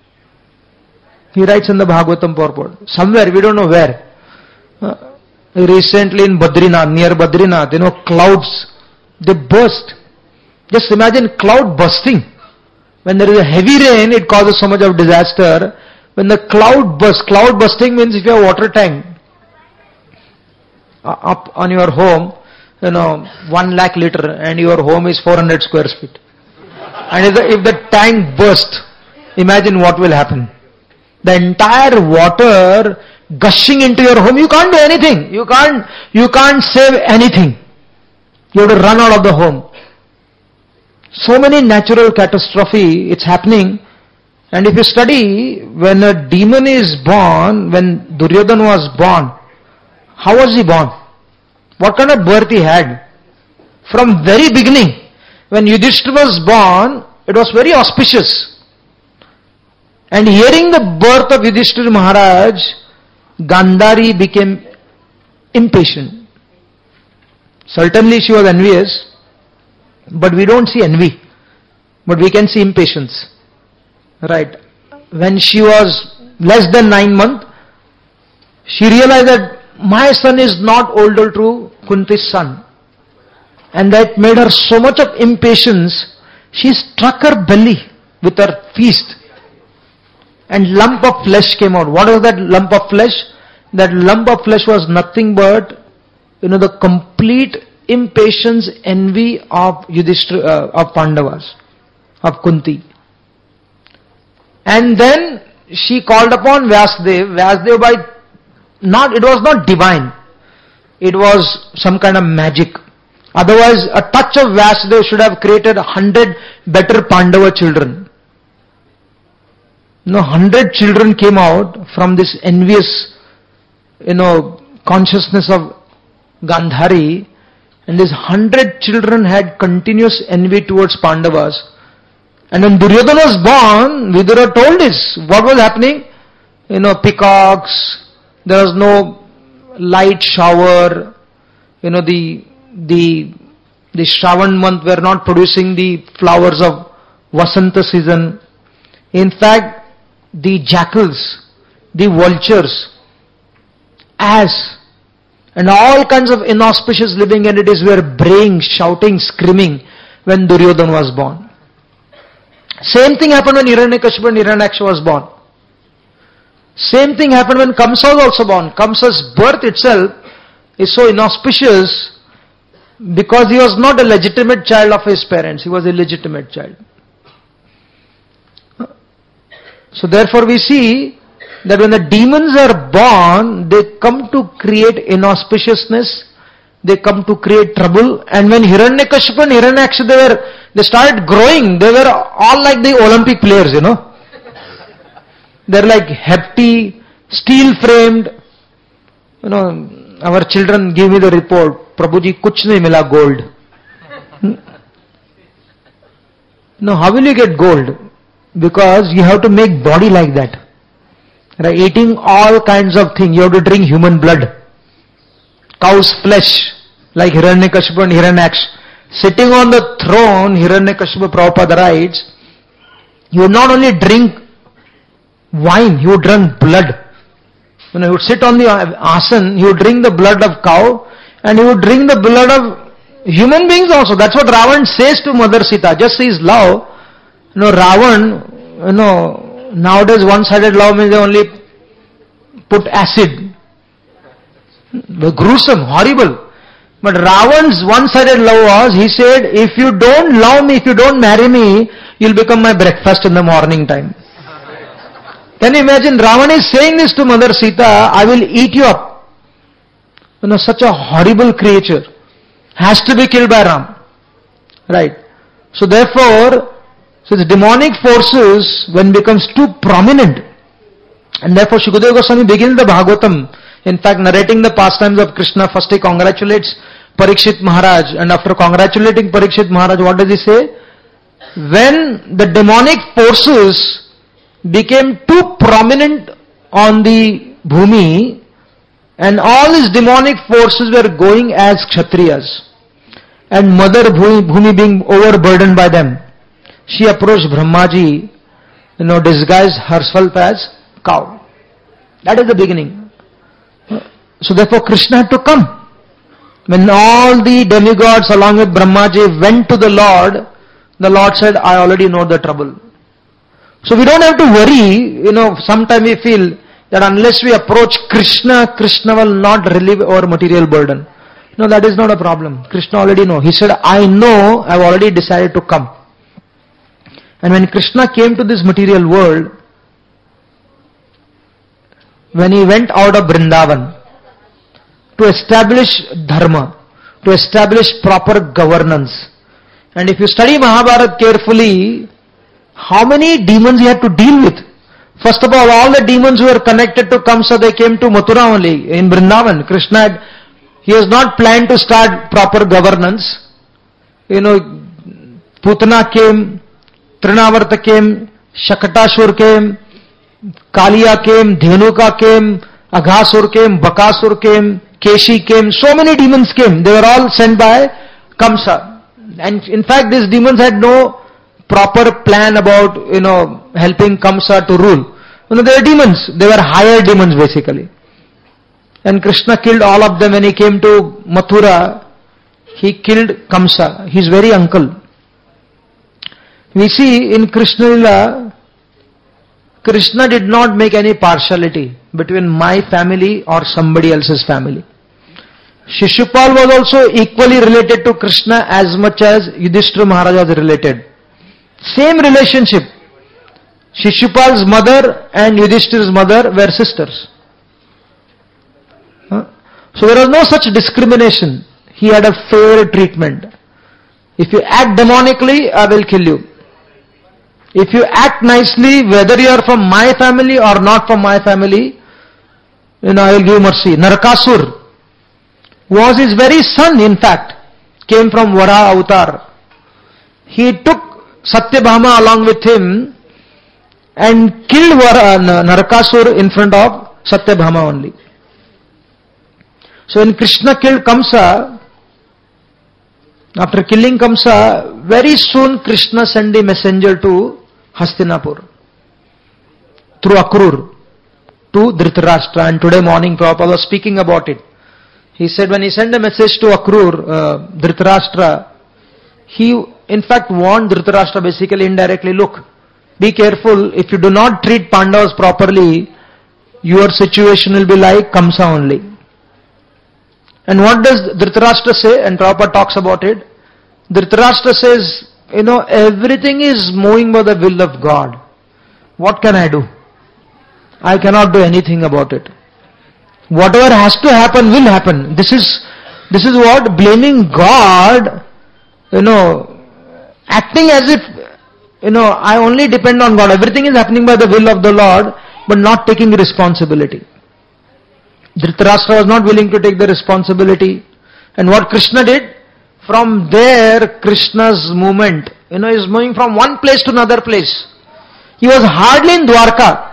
He writes in the Bhagavatam purport. Somewhere, we don't know where. Uh, recently in Badrinath, near Badrinath, you know, clouds, they burst. Just imagine cloud bursting. When there is a heavy rain, it causes so much of disaster. When the cloud bursts, cloud bursting means if you have a water tank uh, up on your home, you know, one lakh liter, and your home is four hundred square feet. And if the, if the tank bursts, imagine what will happen. The entire water gushing into your home, you can't do anything. You can't, you can't save anything. You have to run out of the home. So many natural catastrophe, it's happening, And if you study, when a demon is born, when Duryodhana was born, how was he born? What kind of birth he had? From very beginning, when Yudhishthira was born, it was very auspicious. And hearing the birth of Yudhishthira Maharaj, Gandhari became impatient. Certainly she was envious, but we don't see envy, but we can see impatience. Right. When she was less than nine months, she realized that my son is not older to Kunti's son. And that made her so much of impatience, she struck her belly with her fist. And lump of flesh came out. What was that lump of flesh? That lump of flesh was nothing but, you know, the complete impatience, envy of Yudhishthira, uh, of Pandavas, of Kunti. And then she called upon Vyasdev. Vyasdev by not, it was not divine. It was some kind of magic. Otherwise, a touch of Vyasdev should have created a hundred better Pandava children. No, hundred children came out from this envious, you know, consciousness of Gandhari, and these hundred children had continuous envy towards Pandavas. And when Duryodhana was born, Vidura told us what was happening. You know, peacocks, there was no light shower, you know, the the the Shravan month were not producing the flowers of Vasanta season. In fact, the jackals, the vultures, ass, and all kinds of inauspicious living entities were braying, shouting, screaming when Duryodhana was born. Same thing happened when Hiranyakashipu and Hiranyaksha was born. Same thing happened when Kamsa was also born. Kamsa's birth itself is so inauspicious because he was not a legitimate child of his parents. He was a illegitimate child. So therefore we see that when the demons are born, they come to create inauspiciousness, they come to create trouble. And when Hiranyakashipu and Hiranyaksha, they were, they started growing, they were all like the Olympic players, you know. They're like hefty, steel-framed. You know, our children give me the report, Prabhuji, kuch nahi mila gold. Hmm? No, how will you get gold? Because you have to make body like that. Right? Eating all kinds of things. You have to drink human blood. Cow's flesh, like Hiranyakashipu and Hiranyaksha. Sitting on the throne, Hiranyakashipu Prabhupada writes, you would not only drink wine, he would drink blood. You know, he would sit on the asan, he would drink the blood of cow, and he would drink the blood of human beings also. That's what Ravan says to Mother Sita. Just his love. You know, Ravan, you know, nowadays one-sided love means they only put acid. Gruesome, horrible. But Ravan's one-sided love was, he said, if you don't love me, if you don't marry me, you'll become my breakfast in the morning time. Can you imagine? Ravan is saying this to Mother Sita, I will eat you up. You know, such a horrible creature has to be killed by Ram. Right. So therefore, so the demonic forces, when becomes too prominent, and therefore Shukadeva Goswami begins the Bhagavatam, in fact narrating the pastimes of Krishna, first he congratulates Parikshit Maharaj, and after congratulating Parikshit Maharaj, what does he say? When the demonic forces became too prominent on the Bhumi, and all these demonic forces were going as Kshatriyas, and Mother Bhumi, Bhumi being overburdened by them, she approached Brahmaji, you know, disguised herself as cow. That is the beginning. So therefore Krishna had to come. When all the demigods along with Brahmaji went to the Lord, the Lord said, I already know the trouble. So we don't have to worry, you know, sometimes we feel that unless we approach Krishna, Krishna will not relieve our material burden. No, that is not a problem. Krishna already know. He said, I know, I have already decided to come. And when Krishna came to this material world, when he went out of Vrindavan to establish dharma, to establish proper governance, and if you study Mahabharata carefully, how many demons he had to deal with. First of all, all the demons who were connected to Kamsa, they came to Mathura only, in Vrindavan. Krishna had, he has not planned to start proper governance. You know, Putana came, Trinavarta came, Shakatashur came, Kaliya came, Dhenuka came, Aghasur came, Bakasur came, Keshi came, so many demons came. They were all sent by Kamsa. And in fact, these demons had no proper plan about, you know, helping Kamsa to rule. You know, they were demons. They were higher demons basically. And Krishna killed all of them when he came to Mathura. He killed Kamsa, his very uncle. We see in Krishna Lila, Krishna did not make any partiality between my family or somebody else's family. Shishupal was also equally related to Krishna as much as Yudhishthira Maharaj was related. Same relationship. Shishupal's mother and Yudhishthira's mother were sisters. Huh? So there was no such discrimination. He had a fair treatment. If you act demonically, I will kill you. If you act nicely, whether you are from my family or not from my family, you know, I will give mercy. Narakasur was his very son, in fact, came from Varaha Avatar. He took Satyabhama along with him and killed Narakasur in front of Satyabhama only. So when Krishna killed Kamsa, after killing Kamsa, very soon Krishna sent a messenger to Hastinapur through Akrur to Dhritarashtra, and today morning Prabhupada was speaking about it. He said when he sent a message to Akrur, uh, Dhritarashtra, he in fact warned Dhritarashtra basically indirectly, look, be careful, if you do not treat Pandavas properly, your situation will be like Kamsa only. And what does Dhritarashtra say? And Prabhupada talks about it. Dhritarashtra says, you know, everything is moving by the will of God. What can I do? I cannot do anything about it. Whatever has to happen will happen. This is, this is what blaming God, you know, acting as if, you know, I only depend on God. Everything is happening by the will of the Lord, but not taking responsibility. Dhritarashtra was not willing to take the responsibility. And what Krishna did, from there, Krishna's movement, you know, is moving from one place to another place. He was hardly in Dwarka.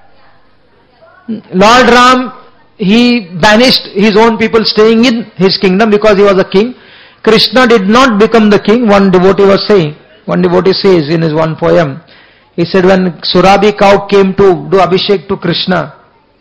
Lord Ram, he banished his own people staying in his kingdom because he was a king. Krishna did not become the king, one devotee was saying. One devotee says in his one poem, he said when Surabhi cow came to do Abhishek to Krishna,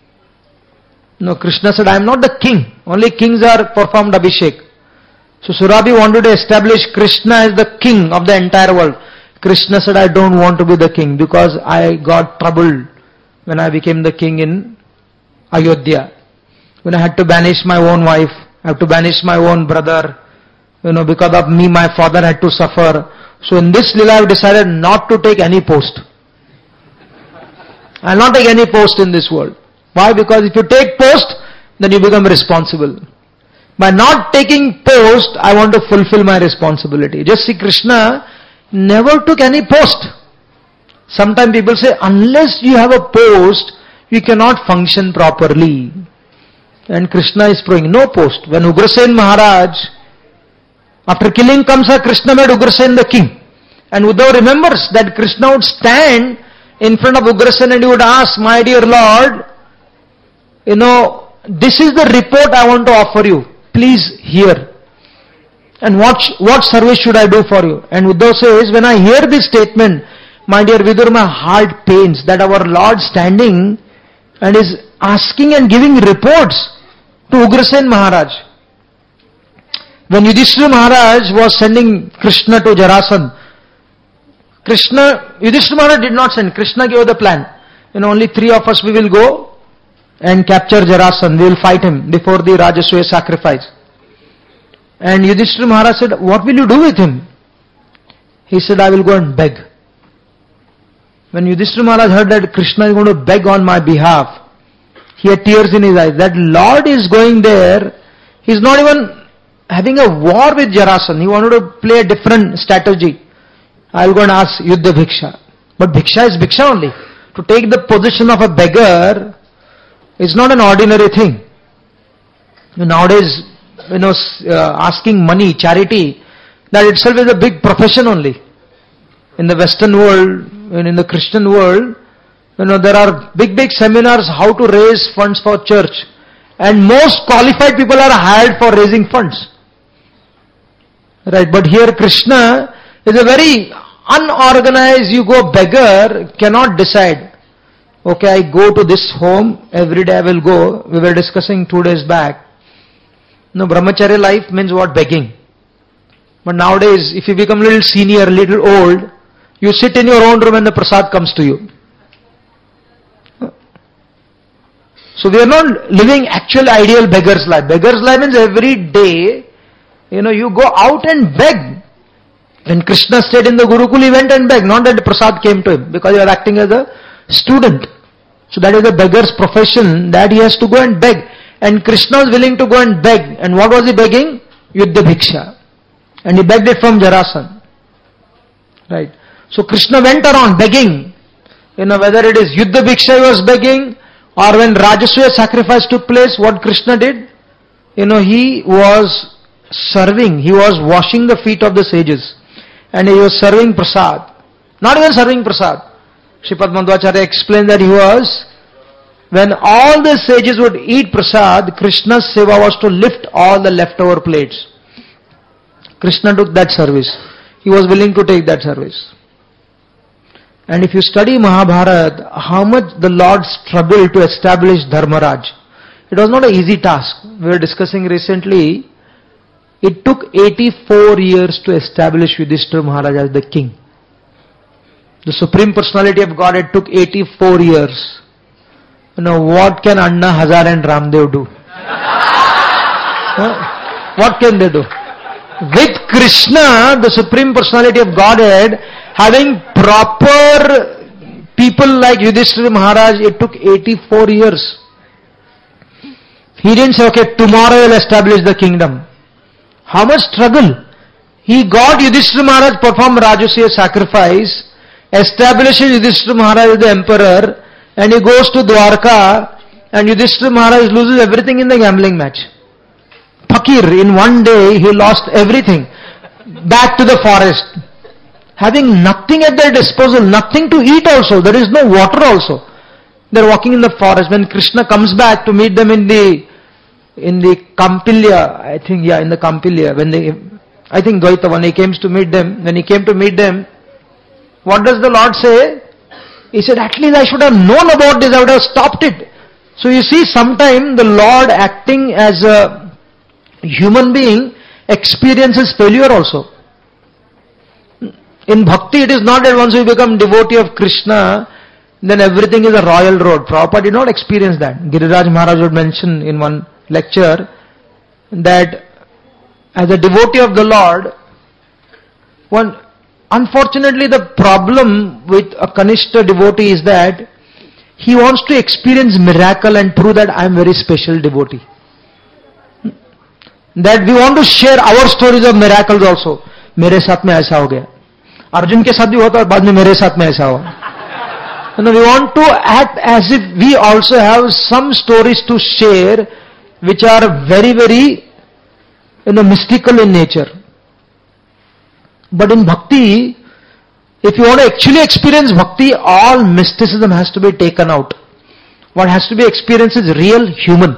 no, Krishna said, I am not the king. Only kings are performed Abhishek. So Surabhi wanted to establish Krishna as the king of the entire world. Krishna said, I don't want to be the king because I got troubled when I became the king in Ayodhya. When I had to banish my own wife, I had to banish my own brother. You know, because of me, my father had to suffer. So in this lila, I have decided not to take any post. I will not take any post in this world. Why? Because if you take post, then you become responsible. By not taking post, I want to fulfill my responsibility. Just see, Krishna never took any post. Sometimes people say, unless you have a post, you cannot function properly. And Krishna is proving no post. When Ugrasen Maharaj, after killing Kamsa, Krishna made Ugrasen the king. And Uddhav remembers that Krishna would stand in front of Ugrasen and he would ask, my dear Lord, you know, this is the report I want to offer you. Please hear. And what, what service should I do for you? And Uddhav says, when I hear this statement, my dear Vidur, my heart pains that our Lord standing and is asking and giving reports to Ugrasen Maharaj. When Yudhishthira Maharaj was sending Krishna to Jarasandha, Krishna, Yudhishthira Maharaj did not send, Krishna gave the plan. You know, only three of us we will go and capture Jarasandha, we will fight him before the Rajasuya sacrifice. And Yudhishthira Maharaj said, what will you do with him? He said, I will go and beg. When Yudhishthira Maharaj heard that Krishna is going to beg on my behalf, he had tears in his eyes. That Lord is going there, he is not even having a war with Jarasandha. He wanted to play a different strategy. I will go and ask Yuddha Bhiksha. But bhiksha is bhiksha only. To take the position of a beggar is not an ordinary thing. Nowadays, you know, uh, asking money, charity, that itself is a big profession only. In the Western world, and in the Christian world, you know, there are big, big seminars how to raise funds for church. And most qualified people are hired for raising funds. Right, but here Krishna is a very unorganized, you go beggar, cannot decide. Okay, I go to this home, every day I will go. We were discussing two days back. No, brahmacharya life means what? Begging. But nowadays, if you become a little senior, little old, you sit in your own room and the prasad comes to you. So we are not living actual ideal beggar's life. Beggar's life means every day, you know, you go out and beg. When Krishna stayed in the Gurukul, he went and begged. Not that the prasad came to him, because he was acting as a student. So that is the beggar's profession, that he has to go and beg. And Krishna was willing to go and beg. And what was he begging? Yuddha bhiksha. And he begged it from Jarasan. Right. So Krishna went around begging. You know, whether it is Yuddha bhiksha he was begging, or when Rajasuya sacrifice took place, what Krishna did? You know, he was serving, he was washing the feet of the sages. And he was serving prasad. Not even serving prasad. Shripad Madhvacharya explained that he was, when all the sages would eat prasad, Krishna's seva was to lift all the leftover plates. Krishna took that service. He was willing to take that service. And if you study Mahabharata, how much the Lord struggled to establish Dharmaraj. It was not an easy task. We were discussing recently, it took eighty-four years to establish Yudhishthira Maharaj as the king. The Supreme Personality of Godhead took eighty-four years. You know, what can Anna Hazare and Ramdev do? Huh? What can they do? With Krishna, the Supreme Personality of Godhead, having proper people like Yudhishthira Maharaj, it took eighty-four years. He didn't say, okay, tomorrow I will establish the kingdom. How much struggle? He got Yudhishthira Maharaj perform Rajasuya sacrifice, establishes Yudhishthira Maharaj as the emperor, and he goes to Dwarka, and Yudhishthira Maharaj loses everything in the gambling match. Fakir, in one day, he lost everything. Back to the forest. Having nothing at their disposal, nothing to eat also, there is no water also. They are walking in the forest. When Krishna comes back to meet them in the in the Kampilya, I think, yeah, in the Kampilya, when they, I think Dvaita, when he came to meet them, when he came to meet them, what does the Lord say? He said, at least I should have known about this, I would have stopped it. So you see, sometime the Lord acting as a human being experiences failure also. In bhakti, it is not that once you become devotee of Krishna, then everything is a royal road. Prabhupada did not experience that. Giriraj Maharaj would mention in one lecture that as a devotee of the Lord, one, unfortunately the problem with a Kanishta devotee is that he wants to experience miracle and prove that I am very special devotee. That we want to share our stories of miracles also. मेरे साथ में ऐसा हो गया. अर्जुन के साथ भी होता है, बाद में मेरे साथ में ऐसा हुआ. You know, we want to act as if we also have some stories to share which are very, very, you know, mystical in nature. But in bhakti, if you want to actually experience bhakti, all mysticism has to be taken out. What has to be experienced is real human.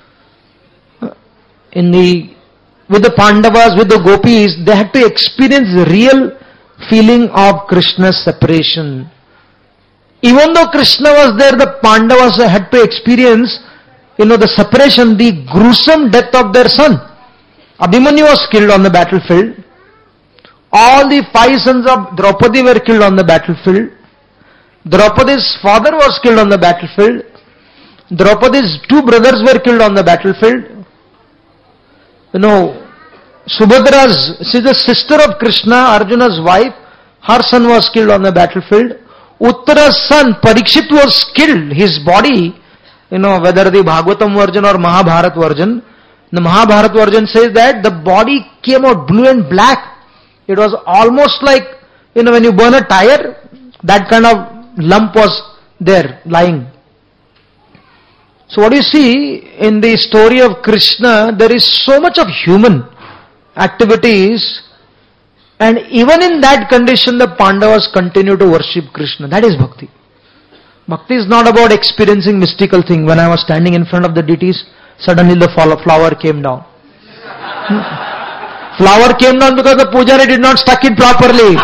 In the, with the Pandavas, with the gopis, they had to experience the real feeling of Krishna's separation. Even though Krishna was there, the Pandavas had to experience, you know, the separation, the gruesome death of their son. Abhimanyu was killed on the battlefield. All the five sons of Draupadi were killed on the battlefield. Draupadi's father was killed on the battlefield. Draupadi's two brothers were killed on the battlefield. You know, Subhadra's, she is the sister of Krishna, Arjuna's wife, her son was killed on the battlefield. Uttara's son, Parikshit, was killed. His body, you know, whether the Bhagavatam version or Mahabharata version, the Mahabharata version says that the body came out blue and black. It was almost like, you know, when you burn a tire, That kind of lump was there, lying. So what you see in the story of Krishna, there is so much of human activities, and even in that condition the Pandavas continue to worship Krishna. That is bhakti. Bhakti is not about experiencing mystical thing. When I was standing in front of the deities, suddenly the flower came down. Flower came down because the pujari did not stuck it properly.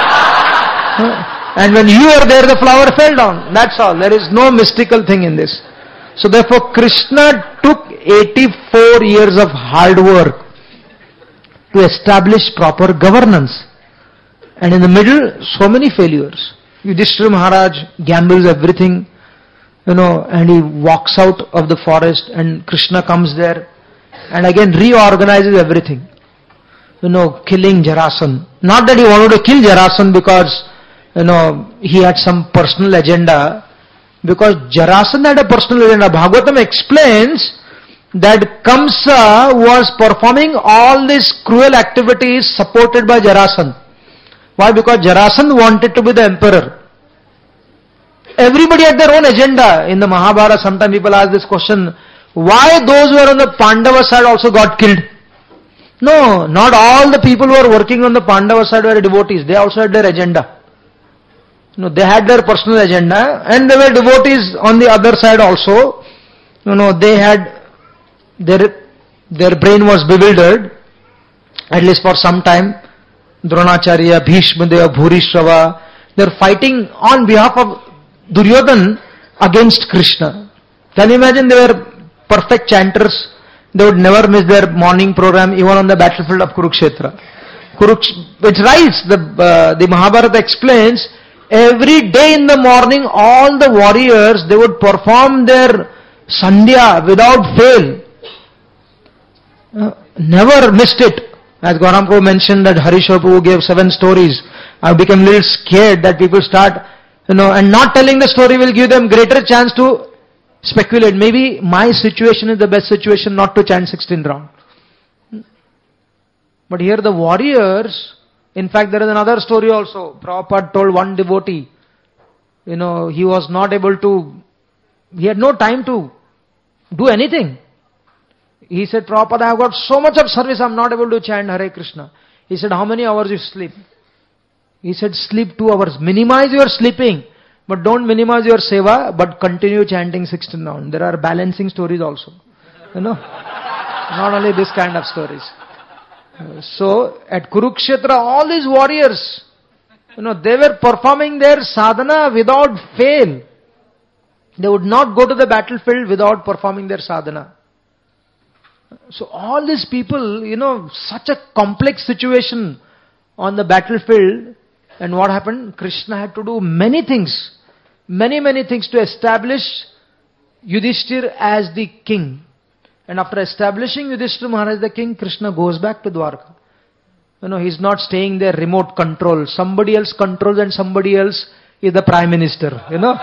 And when you were there, the flower fell down. That's all. There is no mystical thing in this. So therefore, Krishna took eighty-four years of hard work to establish proper governance. And in the middle, so many failures. Yudhishthira Maharaj gambles everything, you know, and he walks out of the forest, and Krishna comes there and again reorganizes everything. You know, killing Jarasan. Not that he wanted to kill Jarasan because, you know, he had some personal agenda, because Jarasan had a personal agenda. Bhagavatam explains that Kamsa was performing all these cruel activities supported by Jarasan. Why? Because Jarasan wanted to be the emperor. Everybody had their own agenda. In the Mahabharata, sometimes people ask this question, why those who are on the Pandava side also got killed? No, not all the people who are working on the Pandava side were devotees. They also had their agenda. No, they had their personal agenda, and there were devotees on the other side also. You know, they had their their brain was bewildered, at least for some time. Dronacharya, Bhishma, Bhurishrava, they are fighting on behalf of Duryodhan against Krishna. Can you imagine? They were perfect chanters. They would never miss their morning program, even on the battlefield of Kurukshetra. Kuruksh- which writes, the, uh, the Mahabharata explains, every day in the morning, all the warriors, they would perform their sandhya without fail. Uh, never missed it. As Gauram Prabhu mentioned that Harisha Prabhu gave seven stories. I became a little scared that people start, you know, and not telling the story will give them greater chance to speculate. Maybe my situation is the best situation not to chant sixteenth round. But here the warriors, in fact there is another story also. Prabhupada told one devotee, you know, he was not able to, he had no time to do anything. He said, Prabhupada, I have got so much of service, I am not able to chant Hare Krishna. He said, how many hours you sleep? He said, sleep two hours. Minimize your sleeping, but don't minimize your seva, but continue chanting sixteen rounds. There are balancing stories also. You know, not only this kind of stories. So, at Kurukshetra, all these warriors, you know, they were performing their sadhana without fail. They would not go to the battlefield without performing their sadhana. So all these people, you know, such a complex situation on the battlefield, and what happened? Krishna had to do many things, many, many things to establish Yudhishthir as the king. And after establishing Yudhishthira Maharaj as the king, Krishna goes back to Dwarka. You know, he's not staying there remote control. Somebody else controls and somebody else is the prime minister, you know.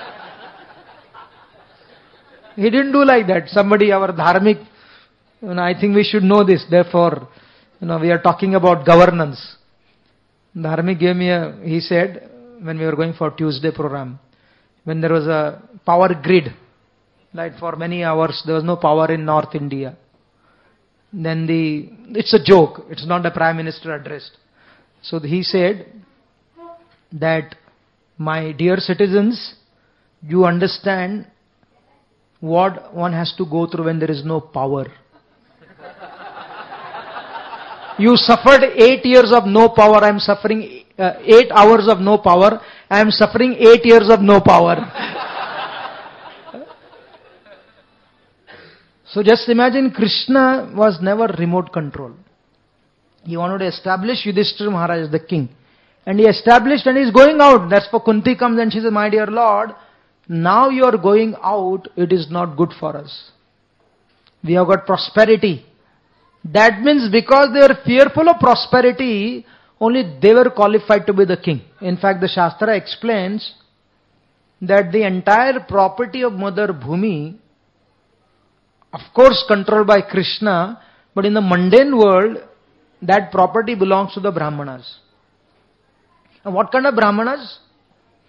He didn't do like that. Somebody, our dharmic, you know, I think we should know this. Therefore, you know, we are talking about governance. Dharmik gave me a, he said, when we were going for Tuesday program, when there was a power grid, like for many hours, there was no power in North India. Then the, it's a joke, it's not a Prime Minister addressed. So he said that, my dear citizens, you understand what one has to go through when there is no power. You suffered eight years of no power. I am suffering uh, eight hours of no power. I am suffering eight years of no power. So just imagine, Krishna was never remote control. He wanted to establish Yudhishthira Maharaj as the king. And he established, and he is going out. That's for Kunti comes and she says, my dear Lord, now you are going out, it is not good for us. We have got prosperity. That means because they were fearful of prosperity, only they were qualified to be the king. In fact, the Shastra explains that the entire property of Mother Bhumi, of course controlled by Krishna, but in the mundane world, that property belongs to the Brahmanas. And what kind of Brahmanas?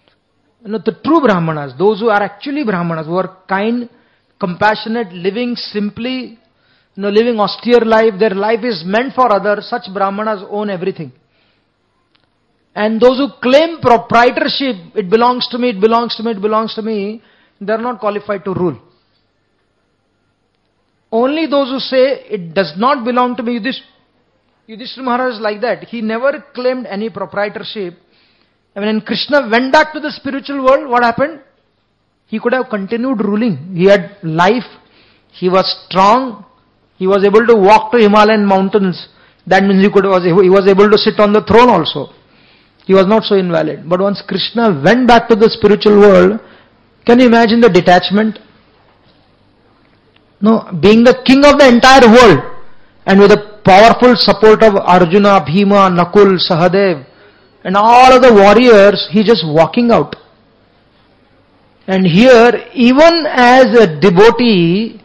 You know, the true Brahmanas, those who are actually Brahmanas, who are kind, compassionate, living simply, you know, living austere life, their life is meant for others, such Brahmanas own everything. And those who claim proprietorship, it belongs to me, it belongs to me, it belongs to me, they are not qualified to rule. Only those who say, it does not belong to me, Yudhishthira, Yudhishthira Maharaj is like that. He never claimed any proprietorship. And when Krishna went back to the spiritual world, what happened? He could have continued ruling. He had life, he was strong, he was able to walk to Himalayan mountains. That means he, could, he was able to sit on the throne also. He was not so invalid. But once Krishna went back to the spiritual world, can you imagine the detachment? No, being the king of the entire world, and with the powerful support of Arjuna, Bhima, Nakul, Sahadev, and all of the warriors, he just walking out. And here, even as a devotee,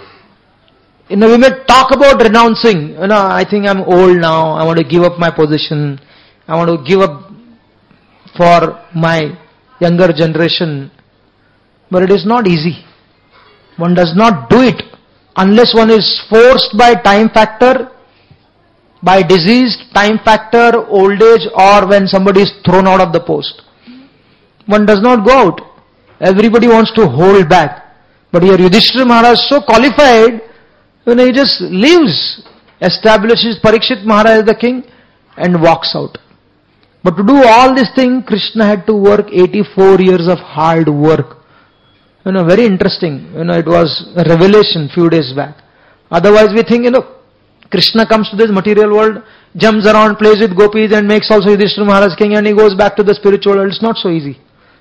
you know, we may talk about renouncing. You know, I think I'm old now, I want to give up my position, I want to give up for my younger generation. But it is not easy. One does not do it unless one is forced by time factor, by disease, time factor, old age, or when somebody is thrown out of the post. One does not go out. Everybody wants to hold back. But here Yudhishthira Maharaj is so qualified, you know, he just leaves, establishes Parikshit Maharaj as the king, and walks out. But to do all this thing, Krishna had to work eighty-four years of hard work. You know, very interesting. You know, it was a revelation few days back. Otherwise we think, you know, Krishna comes to this material world, jumps around, plays with gopis and makes also Yudhishthira Maharaj king, and he goes back to the spiritual world. It's not so easy.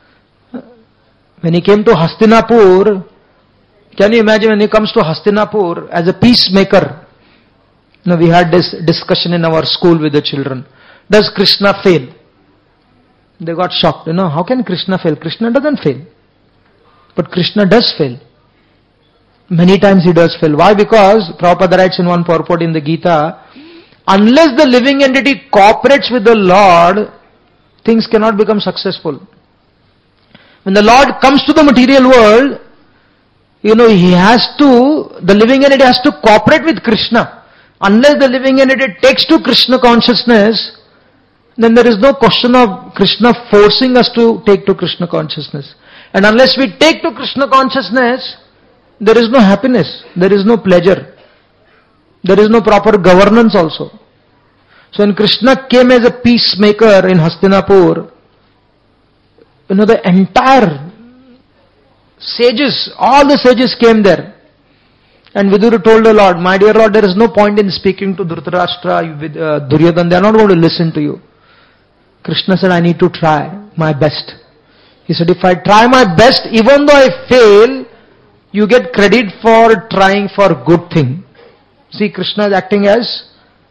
When he came to Hastinapur, can you imagine when he comes to Hastinapur as a peacemaker? You know, we had this discussion in our school with the children. Does Krishna fail? They got shocked. You know, how can Krishna fail? Krishna doesn't fail. But Krishna does fail. Many times he does fail. Why? Because Prabhupada writes in one purport in the Gita, unless the living entity cooperates with the Lord, things cannot become successful. When the Lord comes to the material world, you know, he has to, the living entity has to cooperate with Krishna. Unless the living entity takes to Krishna consciousness, then there is no question of Krishna forcing us to take to Krishna consciousness. And unless we take to Krishna consciousness, there is no happiness, there is no pleasure, there is no proper governance also. So when Krishna came as a peacemaker in Hastinapur, you know, the entire sages, all the sages came there. And Vidura told the Lord, my dear Lord, there is no point in speaking to Dhritarashtra, with uh, Duryodhana, they are not going to listen to you. Krishna said, I need to try my best. He said, if I try my best, even though I fail, you get credit for trying for good thing. See, Krishna is acting as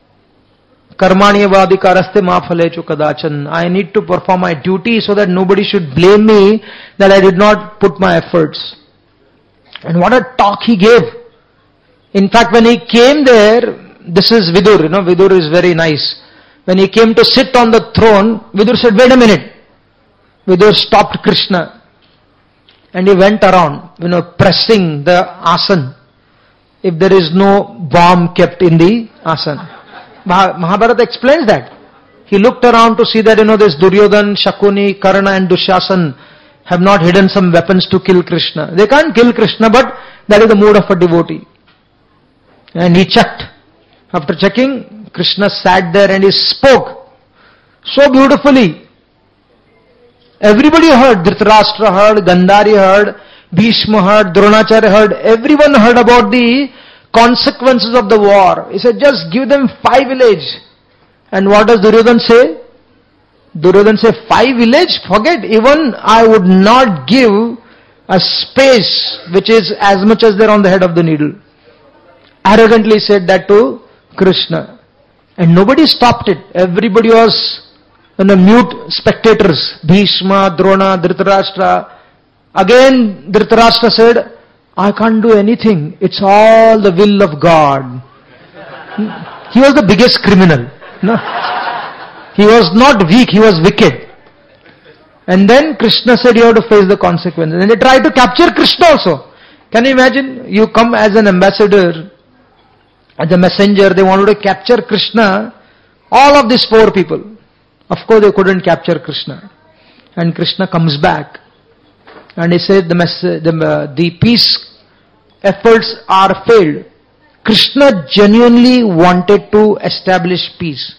Karmanyavadikaraste ma phalechu kadachan. I need to perform my duty so that nobody should blame me that I did not put my efforts. And what a talk he gave. In fact, when he came there, this is Vidur, you know, Vidur is very nice. When he came to sit on the throne, Vidur said, wait a minute. Vidur stopped Krishna. And he went around, you know, pressing the asan. If there is no bomb kept in the asan. Mahabharata explains that. He looked around to see that, you know, this Duryodhan, Shakuni, Karna and Dushasan have not hidden some weapons to kill Krishna. They can't kill Krishna, but that is the mood of a devotee. And he checked. After checking, Krishna sat there and he spoke so beautifully. Everybody heard. Dhritarashtra heard, Gandhari heard, Bhishma heard, Dronacharya heard. Everyone heard about the consequences of the war. He said, just give them five village. And what does Duryodhan say? Duryodhan say, five village? Forget, even I would not give a space which is as much as there on the head of the needle. Arrogantly said that to Krishna. And nobody stopped it. Everybody was, you know, mute spectators. Bhishma, Drona, Dhritarashtra. Again, Dhritarashtra said, I can't do anything. It's all the will of God. He was the biggest criminal. No? He was not weak, he was wicked. And then Krishna said you have to face the consequences. And they tried to capture Krishna also. Can you imagine? You come as an ambassador, as a messenger, they wanted to capture Krishna, all of these four people. Of course they couldn't capture Krishna. And Krishna comes back. And he said the, mess- the, uh, the peace efforts are failed. Krishna genuinely wanted to establish peace.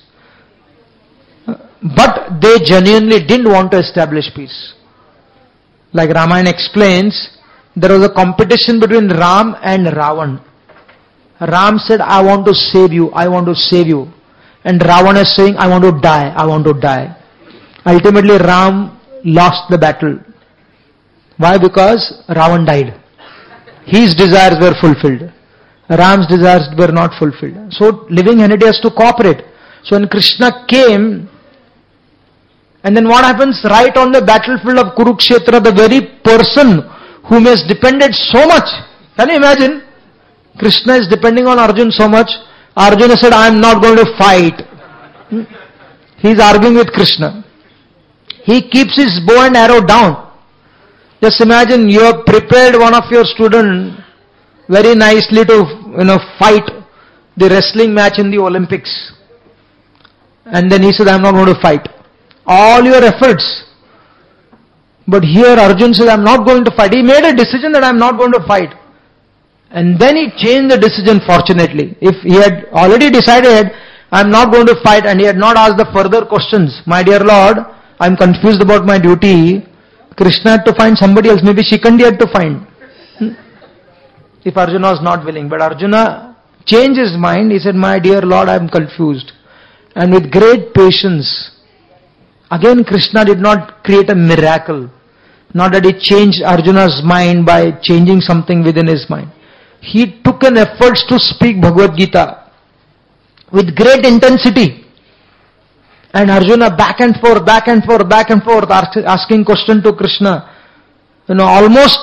But they genuinely didn't want to establish peace. Like Ramayana explains, there was a competition between Ram and Ravan. Ram said, I want to save you, I want to save you. And Ravana is saying, I want to die, I want to die. Ultimately Ram lost the battle. Why? Because Ravan died. His desires were fulfilled. Ram's desires were not fulfilled. So living entity has to cooperate. So when Krishna came, and then what happens? Right on the battlefield of Kurukshetra, the very person whom has depended so much. Can you imagine? Krishna is depending on Arjuna so much. Arjuna said, I am not going to fight. He is arguing with Krishna. He keeps his bow and arrow down. Just imagine you have prepared one of your students very nicely to, you know, fight the wrestling match in the Olympics. And then he said, I am not going to fight. All your efforts. But here Arjuna said, I am not going to fight. He made a decision that I am not going to fight. And then he changed the decision fortunately. If he had already decided, I am not going to fight, and he had not asked the further questions, my dear Lord, I am confused about my duty, Krishna had to find somebody else. Maybe Shikandi had to find. If Arjuna was not willing. But Arjuna changed his mind. He said, my dear Lord, I am confused. And with great patience, again Krishna did not create a miracle. Not that he changed Arjuna's mind by changing something within his mind. He took an effort to speak Bhagavad Gita with great intensity. And Arjuna back and forth, back and forth, back and forth, asking question to Krishna. You know, almost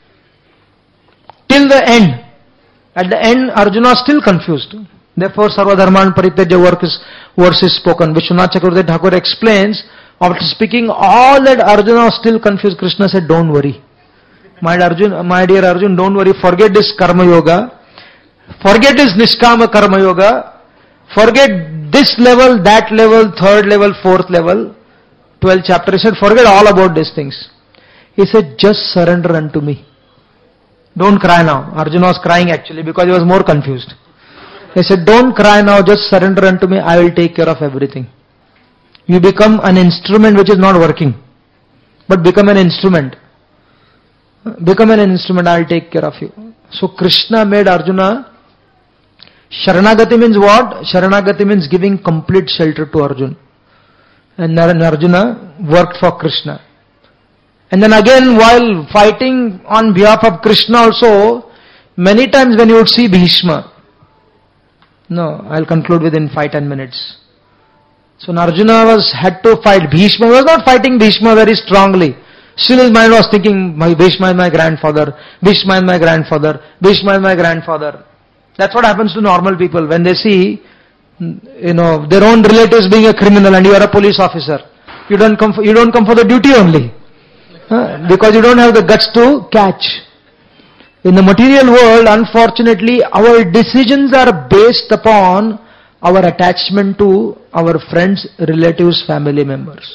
till the end. At the end, Arjuna is still confused. Therefore, Sarvadharman Parityaja work is, verse is spoken. Vishwanath Chakravarti Thakur explains, after speaking all that, Arjuna was still confused. Krishna said, don't worry. My, Arjuna, my dear Arjuna, don't worry. Forget this Karma Yoga. Forget this Nishkama Karma Yoga. Forget this level, that level, third level, fourth level, twelfth chapter. He said, forget all about these things. He said, just surrender unto me. Don't cry now. Arjuna was crying actually because he was more confused. He said, don't cry now, just surrender unto me. I will take care of everything. You become an instrument which is not working. But become an instrument. Become an instrument, I will take care of you. So Krishna made Arjuna. Sharanagati means what? Sharanagati means giving complete shelter to Arjuna. And Arjuna worked for Krishna. And then again, while fighting on behalf of Krishna also, many times when you would see Bhishma. No, I'll conclude within five, ten minutes. So Arjuna was, had to fight Bhishma. He was not fighting Bhishma very strongly. Still his mind was thinking, my Bhishma is my grandfather, Bhishma is my grandfather, Bhishma is my grandfather. That's what happens to normal people when they see, you know, their own relatives being a criminal and you are a police officer. You don't come for, you don't come for the duty only. Huh? Because you don't have the guts to catch. In the material world, unfortunately, our decisions are based upon our attachment to our friends, relatives, family members.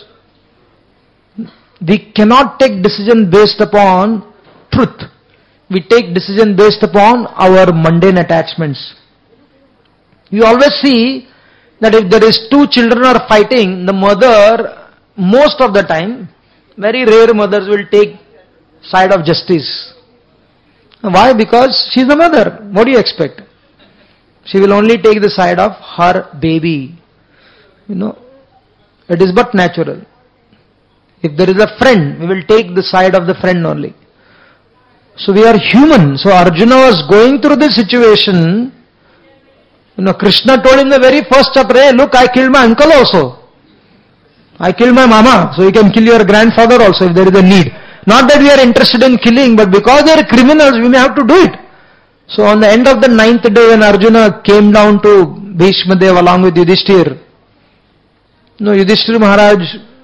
We cannot take decision based upon truth. We take decision based upon our mundane attachments. You always see that if there is two children are fighting, the mother, most of the time, very rare mothers will take side of justice. Why? Because she is the mother. What do you expect? She will only take the side of her baby. You know, it is but natural. If there is a friend, we will take the side of the friend only. So we are human. So Arjuna was going through this situation. You know, Krishna told in the very first chapter, hey, look, I killed my uncle also. I killed my mama. So you can kill your grandfather also if there is a need. Not that we are interested in killing, but because they are criminals, we may have to do it. So on the end of the ninth day when Arjuna came down to Bhishma Dev along with Yudhishthir, no, Yudhishthir Maharaj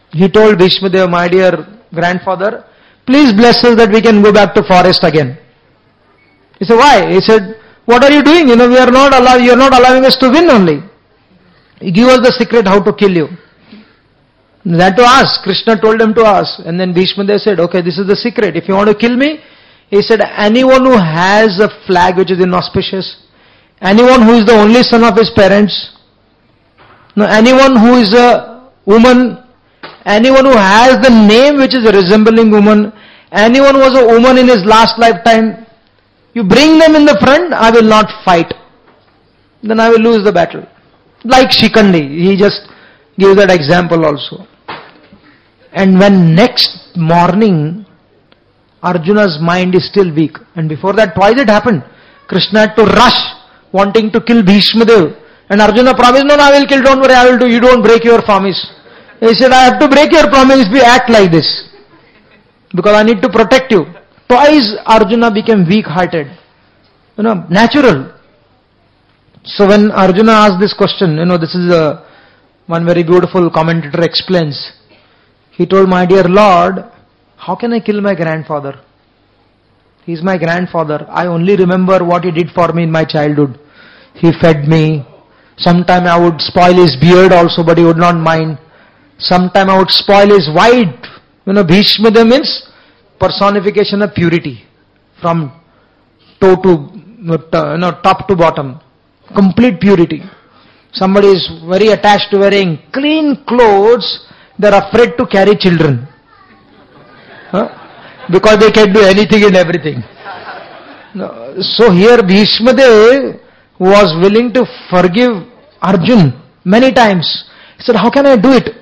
He told Bhishmadeva, my dear grandfather, please bless us that we can go back to forest again. He said, why? He said, what are you doing? You know, we are not allow, you are not allowing us to win only. Give us the secret how to kill you. That to ask. Krishna told him to ask. And then Bhishmadeva said, okay, this is the secret. If you want to kill me, he said, anyone who has a flag which is inauspicious, anyone who is the only son of his parents, no, anyone who is a woman, anyone who has the name which is resembling woman, anyone who was a woman in his last lifetime, you bring them in the front, I will not fight. Then I will lose the battle. Like Shikandi, he just gives that example also. And when next morning, Arjuna's mind is still weak. And before that, twice it happened. Krishna had to rush, wanting to kill Bhishmadev. And Arjuna promised, no, no, I will kill, don't worry, I will do, you don't break your promise. He said, I have to break your promise if you act like this. Because I need to protect you. Twice Arjuna became weak-hearted. You know, natural. So when Arjuna asked this question, you know, this is a, one very beautiful commentator explains. He told, my dear Lord, how can I kill my grandfather? He is my grandfather. I only remember what he did for me in my childhood. He fed me. Sometime I would spoil his beard also, but he would not mind. Sometime I would spoil his white. You know, Bhishmada means personification of purity. From toe to, you know, top to bottom. Complete purity. Somebody is very attached to wearing clean clothes, they are afraid to carry children. Huh? Because they can do anything and everything. So here Bhishmadev was willing to forgive Arjun many times. He said, how can I do it?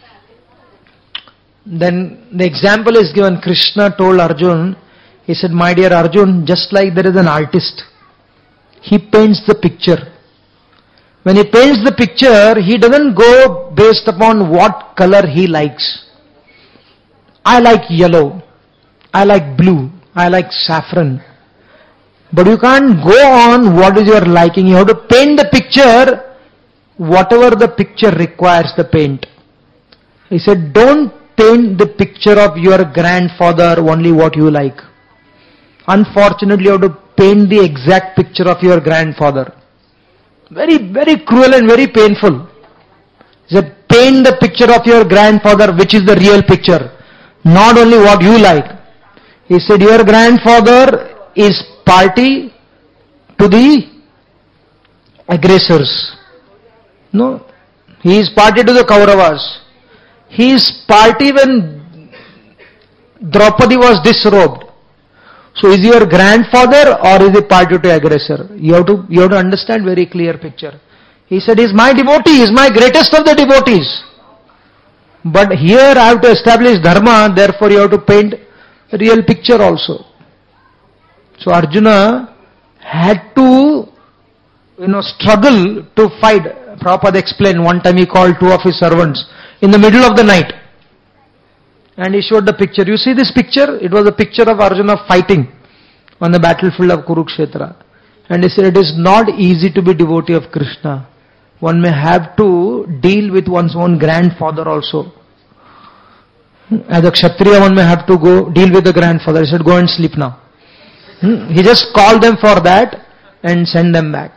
Then the example is given. Krishna told Arjun, he said, my dear Arjun, just like there is an artist, he paints the picture. When he paints the picture, he doesn't go based upon what color he likes. I like yellow. I like blue. I like saffron. But you can't go on what is your liking. You have to paint the picture, whatever the picture requires the paint. He said, don't paint the picture of your grandfather only what you like. Unfortunately, you have to paint the exact picture of your grandfather. Very, very cruel and very painful. He said, paint the picture of your grandfather which is the real picture. Not only what you like. He said, your grandfather is party to the aggressors. No. He is party to the Kauravas. He is party when Draupadi was disrobed. So is he your grandfather or is he party to aggressor? You have to, you have to understand very clear picture. He said, he is my devotee, he is my greatest of the devotees. But here I have to establish dharma, therefore you have to paint a real picture also. So Arjuna had to, you know, struggle to fight. Prabhupada explained, one time he called two of his servants in the middle of the night. And he showed the picture. You see this picture? It was a picture of Arjuna fighting on the battlefield of Kurukshetra. And he said, it is not easy to be devotee of Krishna. One may have to deal with one's own grandfather also. As a Kshatriya, one may have to go deal with the grandfather. He said, go and sleep now. He just called them for that and sent them back.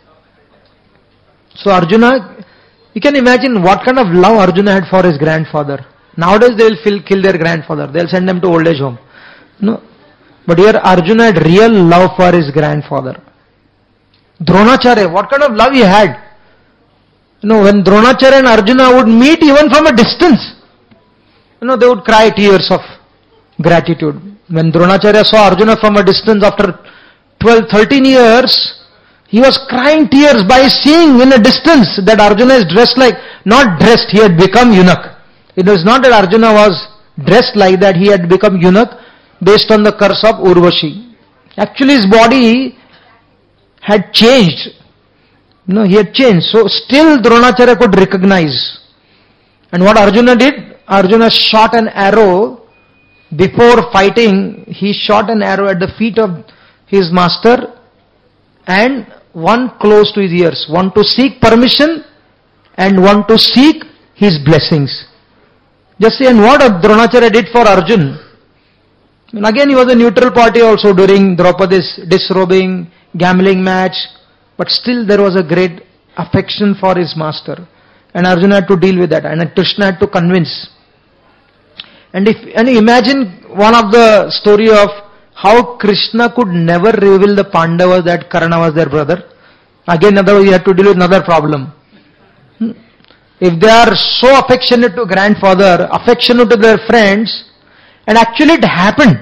So Arjuna, you can imagine what kind of love Arjuna had for his grandfather. Nowadays they will kill their grandfather. They will send them to old age home. No. But here Arjuna had real love for his grandfather. Dronacharya, what kind of love he had? You know, when Dronacharya and Arjuna would meet even from a distance, you know, they would cry tears of gratitude. When Dronacharya saw Arjuna from a distance after twelve, thirteen years, he was crying tears by seeing in a distance that Arjuna is dressed like, not dressed, he had become eunuch. It was not that Arjuna was dressed like that, he had become eunuch based on the curse of Urvashi. Actually his body had changed. No, he had changed. So still Dronacharya could recognize. And what Arjuna did, Arjuna shot an arrow before fighting. He shot an arrow at the feet of his master and one close to his ears. One to seek permission and one to seek his blessings. Just see, and what Dronacharya did for Arjun. And again, he was a neutral party also during Draupadi's disrobing, gambling match. But still there was a great affection for his master. And Arjuna had to deal with that. And Krishna had to convince. And if and imagine one of the story of how Krishna could never reveal the Pandavas that Karna was their brother. Again, otherwise he had to deal with another problem. If they are so affectionate to grandfather, affectionate to their friends, and actually it happened.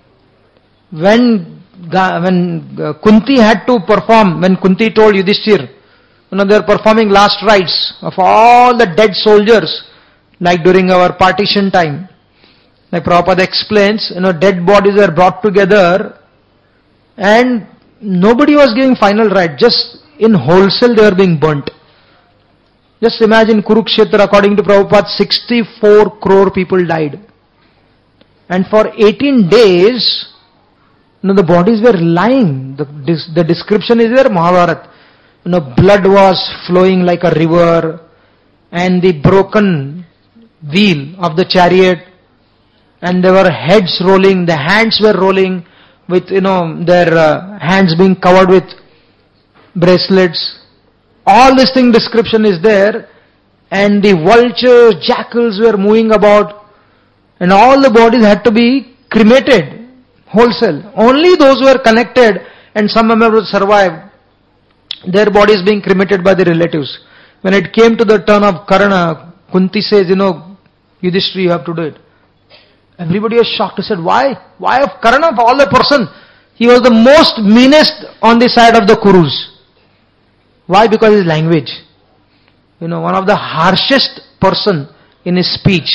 When, when Kunti had to perform, when Kunti told Yudhishthir, you know, they are performing last rites of all the dead soldiers, like during our partition time. Like Prabhupada explains, you know, dead bodies are brought together and nobody was giving final rite, just in wholesale they were being burnt. Just imagine Kurukshetra, according to Prabhupada, sixty-four crore people died. And for eighteen days, you know, the bodies were lying. The, the description is there, Mahabharata. You know, blood was flowing like a river, and the broken wheel of the chariot, and there were heads rolling, the hands were rolling with, you know, their uh, hands being covered with bracelets. All this thing description is there, and the vultures, jackals were moving about, and all the bodies had to be cremated, wholesale. Only those who were connected and some members survived, their bodies being cremated by the relatives. When it came to the turn of Karna, Kunti says, you know, Yudhishthira, you have to do it. Everybody was shocked. He said, why? Why of Karna, of all the person? He was the most meanest on the side of the Kurus. Why? Because his language. You know, one of the harshest person in his speech.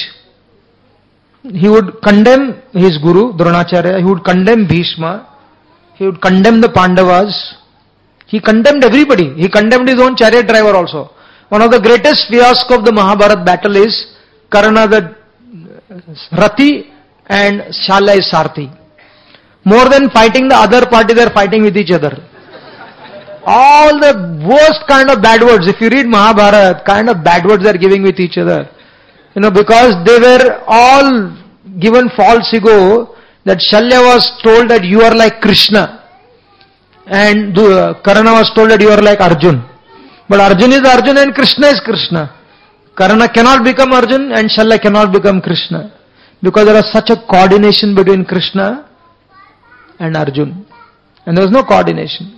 He would condemn his guru, Dronacharya. He would condemn Bhishma. He would condemn the Pandavas. He condemned everybody. He condemned his own chariot driver also. One of the greatest fiasco of the Mahabharata battle is Karna the Rati and Shala is Sarthi. More than fighting the other party, they are fighting with each other. All the worst kind of bad words. If you read Mahabharata, kind of bad words they are giving with each other. You know, because they were all given false ego, that Shalya was told that you are like Krishna. And uh, Karna was told that you are like Arjun. But Arjun is Arjun and Krishna is Krishna. Karna cannot become Arjun and Shalya cannot become Krishna. Because there was such a coordination between Krishna and Arjun. And there was no coordination.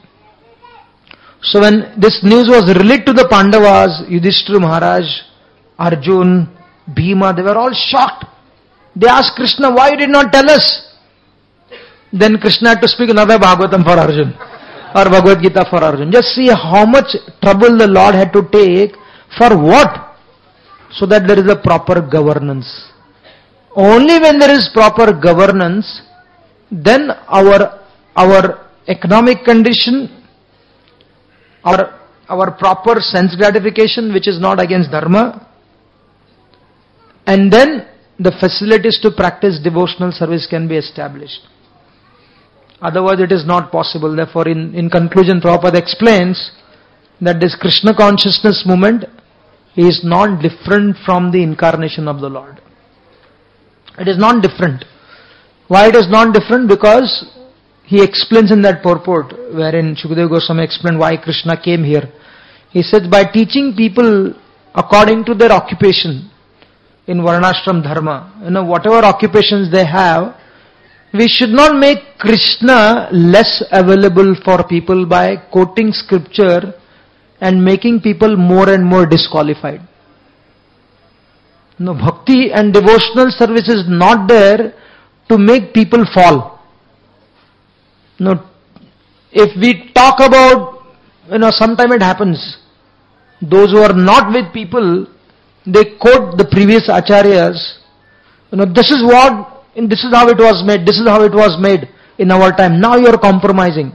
So when this news was relayed to the Pandavas, Yudhishthira Maharaj, Arjun, Bhima, they were all shocked. They asked Krishna, why you did not tell us? Then Krishna had to speak another Bhagavatam for Arjun, or Bhagavad Gita for Arjun. Just see how much trouble the Lord had to take. For what? So that there is a proper governance. Only when there is proper governance, then our, our economic condition, our, our proper sense gratification, which is not against dharma, and then the facilities to practice devotional service can be established. Otherwise it is not possible. Therefore in, in conclusion, Prabhupada explains that this Krishna consciousness movement is not different from the incarnation of the Lord. It is not different. Why it is not different? Because he explains in that purport, wherein Shukadeva Goswami explained why Krishna came here. He says, by teaching people according to their occupation in Varnashram Dharma, you know, whatever occupations they have, we should not make Krishna less available for people by quoting scripture and making people more and more disqualified. No, bhakti and devotional service is not there to make people fall. No, if we talk about, you know, sometime it happens, those who are not with people, they quote the previous acharyas, you know, this is what, and this is how it was made, this is how it was made in our time. Now you are compromising.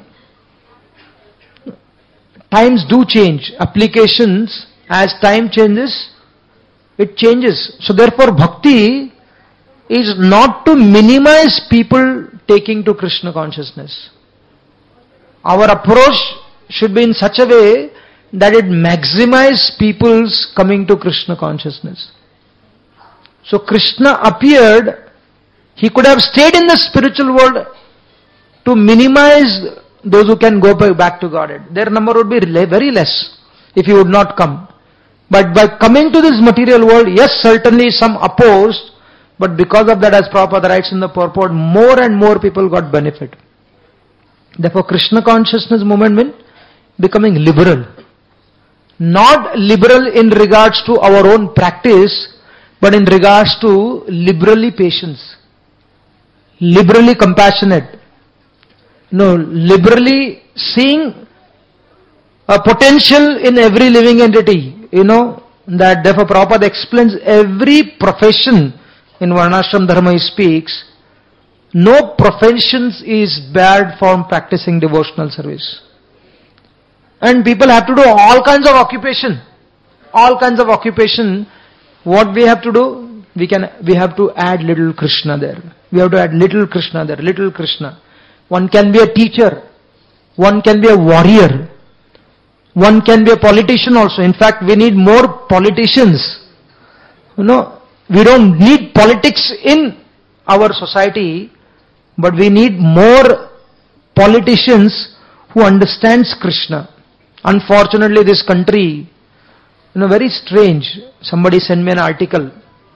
Times do change. Applications, as time changes, it changes. So therefore bhakti is not to minimize people taking to Krishna consciousness. Our approach should be in such a way that it maximizes people's coming to Krishna consciousness. So Krishna appeared, he could have stayed in the spiritual world to minimize those who can go back to Godhead. Their number would be very less if he would not come. But by coming to this material world, yes, certainly some opposed, but because of that, as Prabhupada writes in the purport, more and more people got benefit. Therefore, Krishna consciousness movement means becoming liberal. Not liberal in regards to our own practice, but in regards to liberally patience, liberally compassionate. No, liberally seeing a potential in every living entity. You know, that therefore Prabhupada explains every profession in Varnashram Dharma he speaks. No professions is bad for practicing devotional service. And people have to do all kinds of occupation. All kinds of occupation. What we have to do? We can, we have to add little Krishna there. We have to add little Krishna there, little Krishna. One can be a teacher. One can be a warrior. One can be a politician also. In fact, we need more politicians. You know, we don't need politics in our society, but we need more politicians who understands Krishna. Unfortunately, this country, you know, very strange. Somebody sent me an article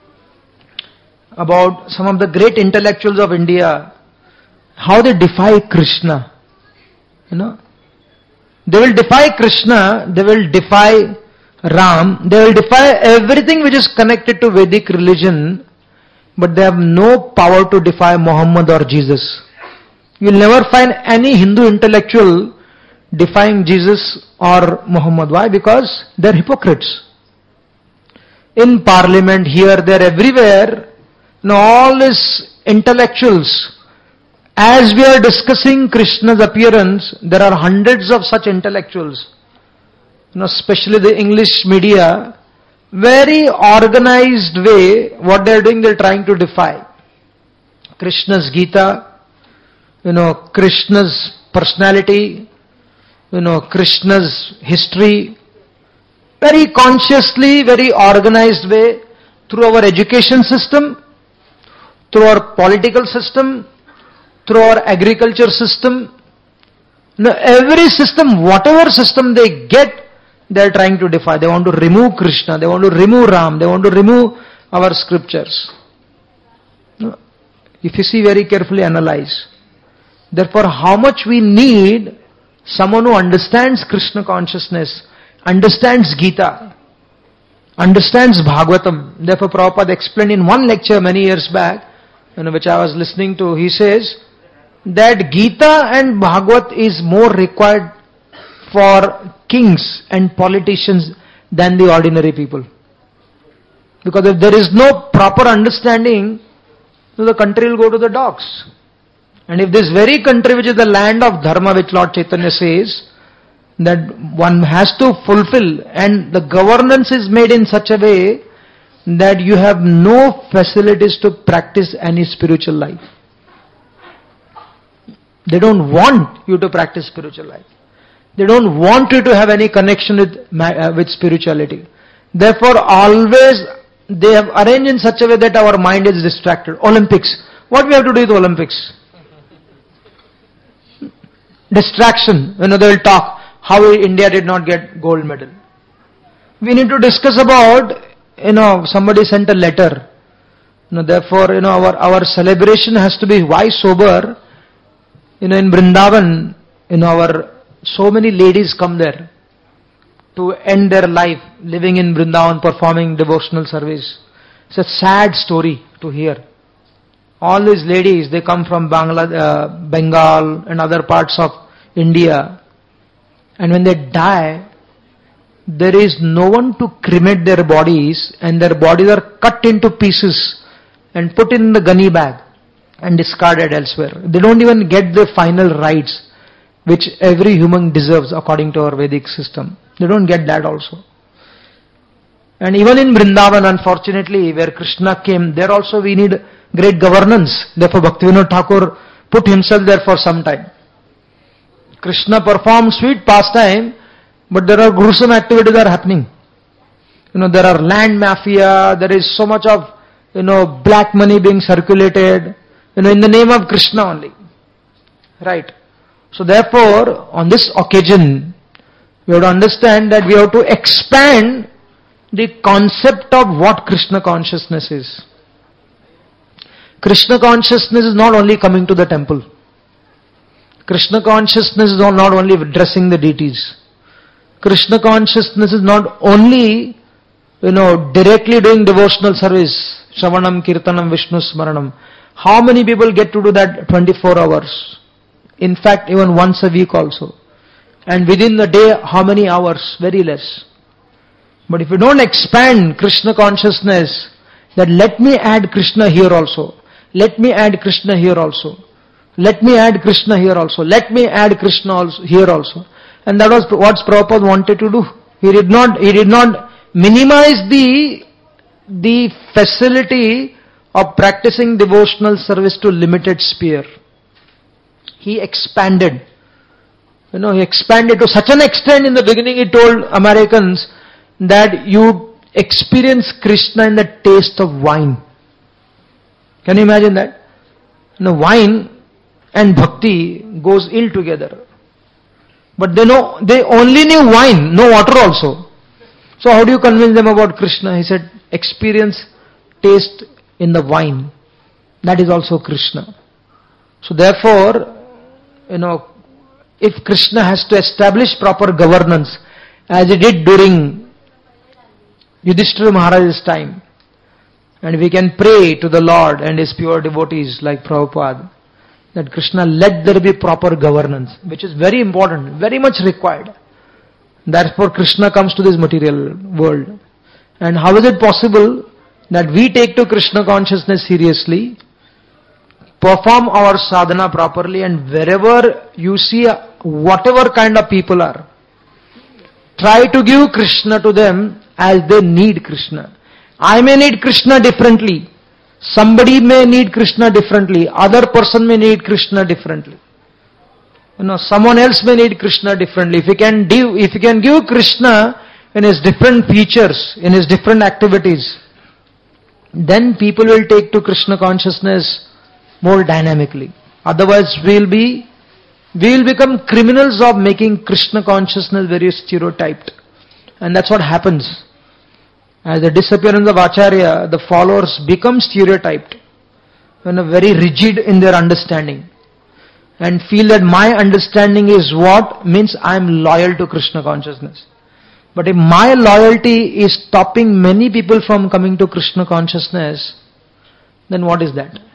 about some of the great intellectuals of India, how they defy Krishna. You know, they will defy Krishna, they will defy Ram, they will defy everything which is connected to Vedic religion, but they have no power to defy Muhammad or Jesus. You will never find any Hindu intellectual defying Jesus or Muhammad. Why? Because they are hypocrites. In parliament, here, there, everywhere, now all these intellectuals, as we are discussing Krishna's appearance, there are hundreds of such intellectuals. You know, especially the English media, very organized way, what they are doing, they are trying to defy Krishna's Gita, you know, Krishna's personality, you know, Krishna's history, very consciously, very organized way, through our education system, through our political system, through our agriculture system. Now, every system, whatever system they get, they are trying to defy. They want to remove Krishna, they want to remove Ram, they want to remove our scriptures. Now, if you see very carefully, analyze. Therefore, how much we need someone who understands Krishna consciousness, understands Gita, understands Bhagavatam. Therefore, Prabhupada explained in one lecture many years back, you know, which I was listening to, he says that Gita and Bhagavat is more required for kings and politicians than the ordinary people. Because if there is no proper understanding, the country will go to the dogs. And if this very country, which is the land of Dharma, which Lord Chaitanya says, that one has to fulfill, and the governance is made in such a way that you have no facilities to practice any spiritual life. They don't want you to practice spiritual life. They don't want you to have any connection with, uh, with spirituality. Therefore, always they have arranged in such a way that our mind is distracted. Olympics. What we have to do with Olympics? Distraction. You know, they will talk how India did not get gold medal. We need to discuss about, you know, somebody sent a letter. You know, therefore, you know, our, our celebration has to be why sober. You know, in Vrindavan, you know, our so many ladies come there to end their life living in Vrindavan, performing devotional service. It's a sad story to hear. All these ladies, they come from Bangladesh, uh, Bengal and other parts of India. And when they die, there is no one to cremate their bodies, and their bodies are cut into pieces and put in the gunny bag and discarded elsewhere. They don't even get the final rites which every human deserves according to our Vedic system. They don't get that also. And even in Vrindavan, unfortunately, where Krishna came, there also we need great governance. Therefore, Bhaktivinoda Thakur put himself there for some time. Krishna performed sweet pastime, but there are gruesome activities are happening. You know, there are land mafia, there is so much of, you know, black money being circulated, you know, in the name of Krishna only. Right. So therefore, on this occasion, we have to understand that we have to expand the concept of what Krishna consciousness is. Krishna consciousness is not only coming to the temple. Krishna consciousness is not only dressing the deities. Krishna consciousness is not only, you know, directly doing devotional service, Shravanam, Kirtanam, Vishnu Smaranam. How many people get to do that twenty-four hours? In fact, even once a week also. And within the day, how many hours? Very less. But if you don't expand Krishna consciousness, that let me add Krishna here also. Let me add Krishna here also. Let me add Krishna here also. Let me add Krishna also here also. And that was what Prabhupada wanted to do. He did not, he did not minimize the, the facility of practicing devotional service to limited sphere. He expanded. You know, he expanded to such an extent. In the beginning he told Americans that you experience Krishna in the taste of wine. Can you imagine that? You know, wine and bhakti goes ill together. But they know, they only knew wine, no water also. So how do you convince them about Krishna? He said, experience taste in the wine. That is also Krishna. So therefore, you know, if Krishna has to establish proper governance, as he did during Yudhishthira Maharaj's time, and we can pray to the Lord and his pure devotees like Prabhupada, that Krishna, let there be proper governance, which is very important, very much required. Therefore Krishna comes to this material world. And how is it possible that we take to Krishna consciousness seriously, perform our sadhana properly, and wherever you see whatever kind of people are, try to give Krishna to them as they need Krishna. I may need Krishna differently. Somebody may need Krishna differently. Other person may need Krishna differently. You know, someone else may need Krishna differently. If you can give, if you can give Krishna in his different features, in his different activities, then people will take to Krishna consciousness more dynamically. Otherwise, we'll be, we'll become criminals of making Krishna consciousness very stereotyped. And that's what happens. As the disappearance of Acharya, the followers become stereotyped and are very rigid in their understanding and feel that my understanding is what means I am loyal to Krishna consciousness. But if my loyalty is stopping many people from coming to Krishna consciousness, then what is that?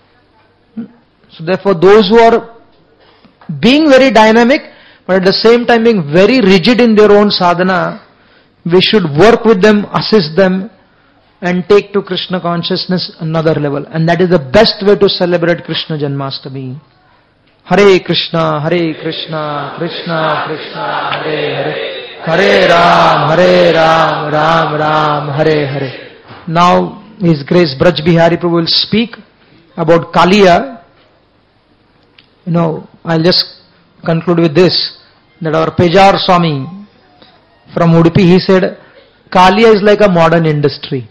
So therefore those who are being very dynamic but at the same time being very rigid in their own sadhana, we should work with them, assist them, and take to Krishna consciousness another level. And that is the best way to celebrate Krishna Janmashtami. Hare Krishna, Hare Krishna, Krishna Krishna, Hare Hare, Hare Ram, Hare Ram, Ram Ram, Hare Hare. Now His Grace Braj Bihari Prabhu will speak about Kaliya. You know, I'll just conclude with this, that our Pejar Swami from Udupi, he said, Kaliya is like a modern industry,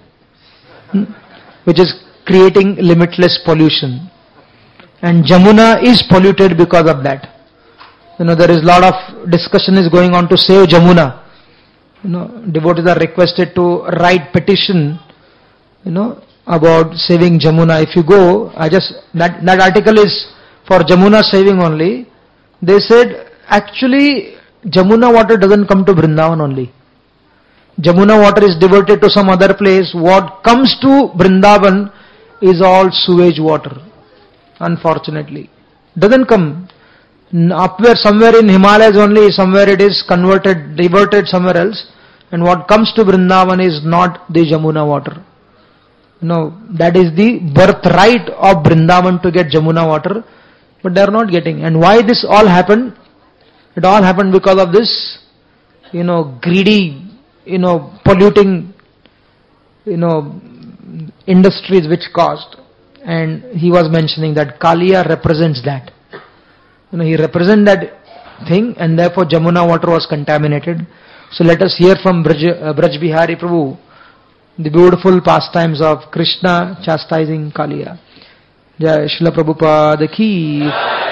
which is creating limitless pollution. And Jamuna is polluted because of that. You know, there is a lot of discussion is going on to save Jamuna. You know, devotees are requested to write petition, you know, about saving Jamuna. If you go, I just, that, that article is for Jamuna saving only. They said, actually, Jamuna water doesn't come to Vrindavan only. Jamuna water is diverted to some other place. What comes to Vrindavan is all sewage water. Unfortunately. Doesn't come. Up where, somewhere in Himalayas only, somewhere it is converted, diverted somewhere else. And what comes to Vrindavan is not the Jamuna water. No, that is the birthright of Vrindavan to get Jamuna water. But they are not getting. And why this all happened? It all happened because of this, you know, greedy, you know, polluting, you know, industries which caused. And he was mentioning that Kaliya represents that. You know, he represents that thing, and therefore Jamuna water was contaminated. So let us hear from Braj, uh, Braj Bihari Prabhu the beautiful pastimes of Krishna chastising Kaliya. Jai Srila Prabhupada ki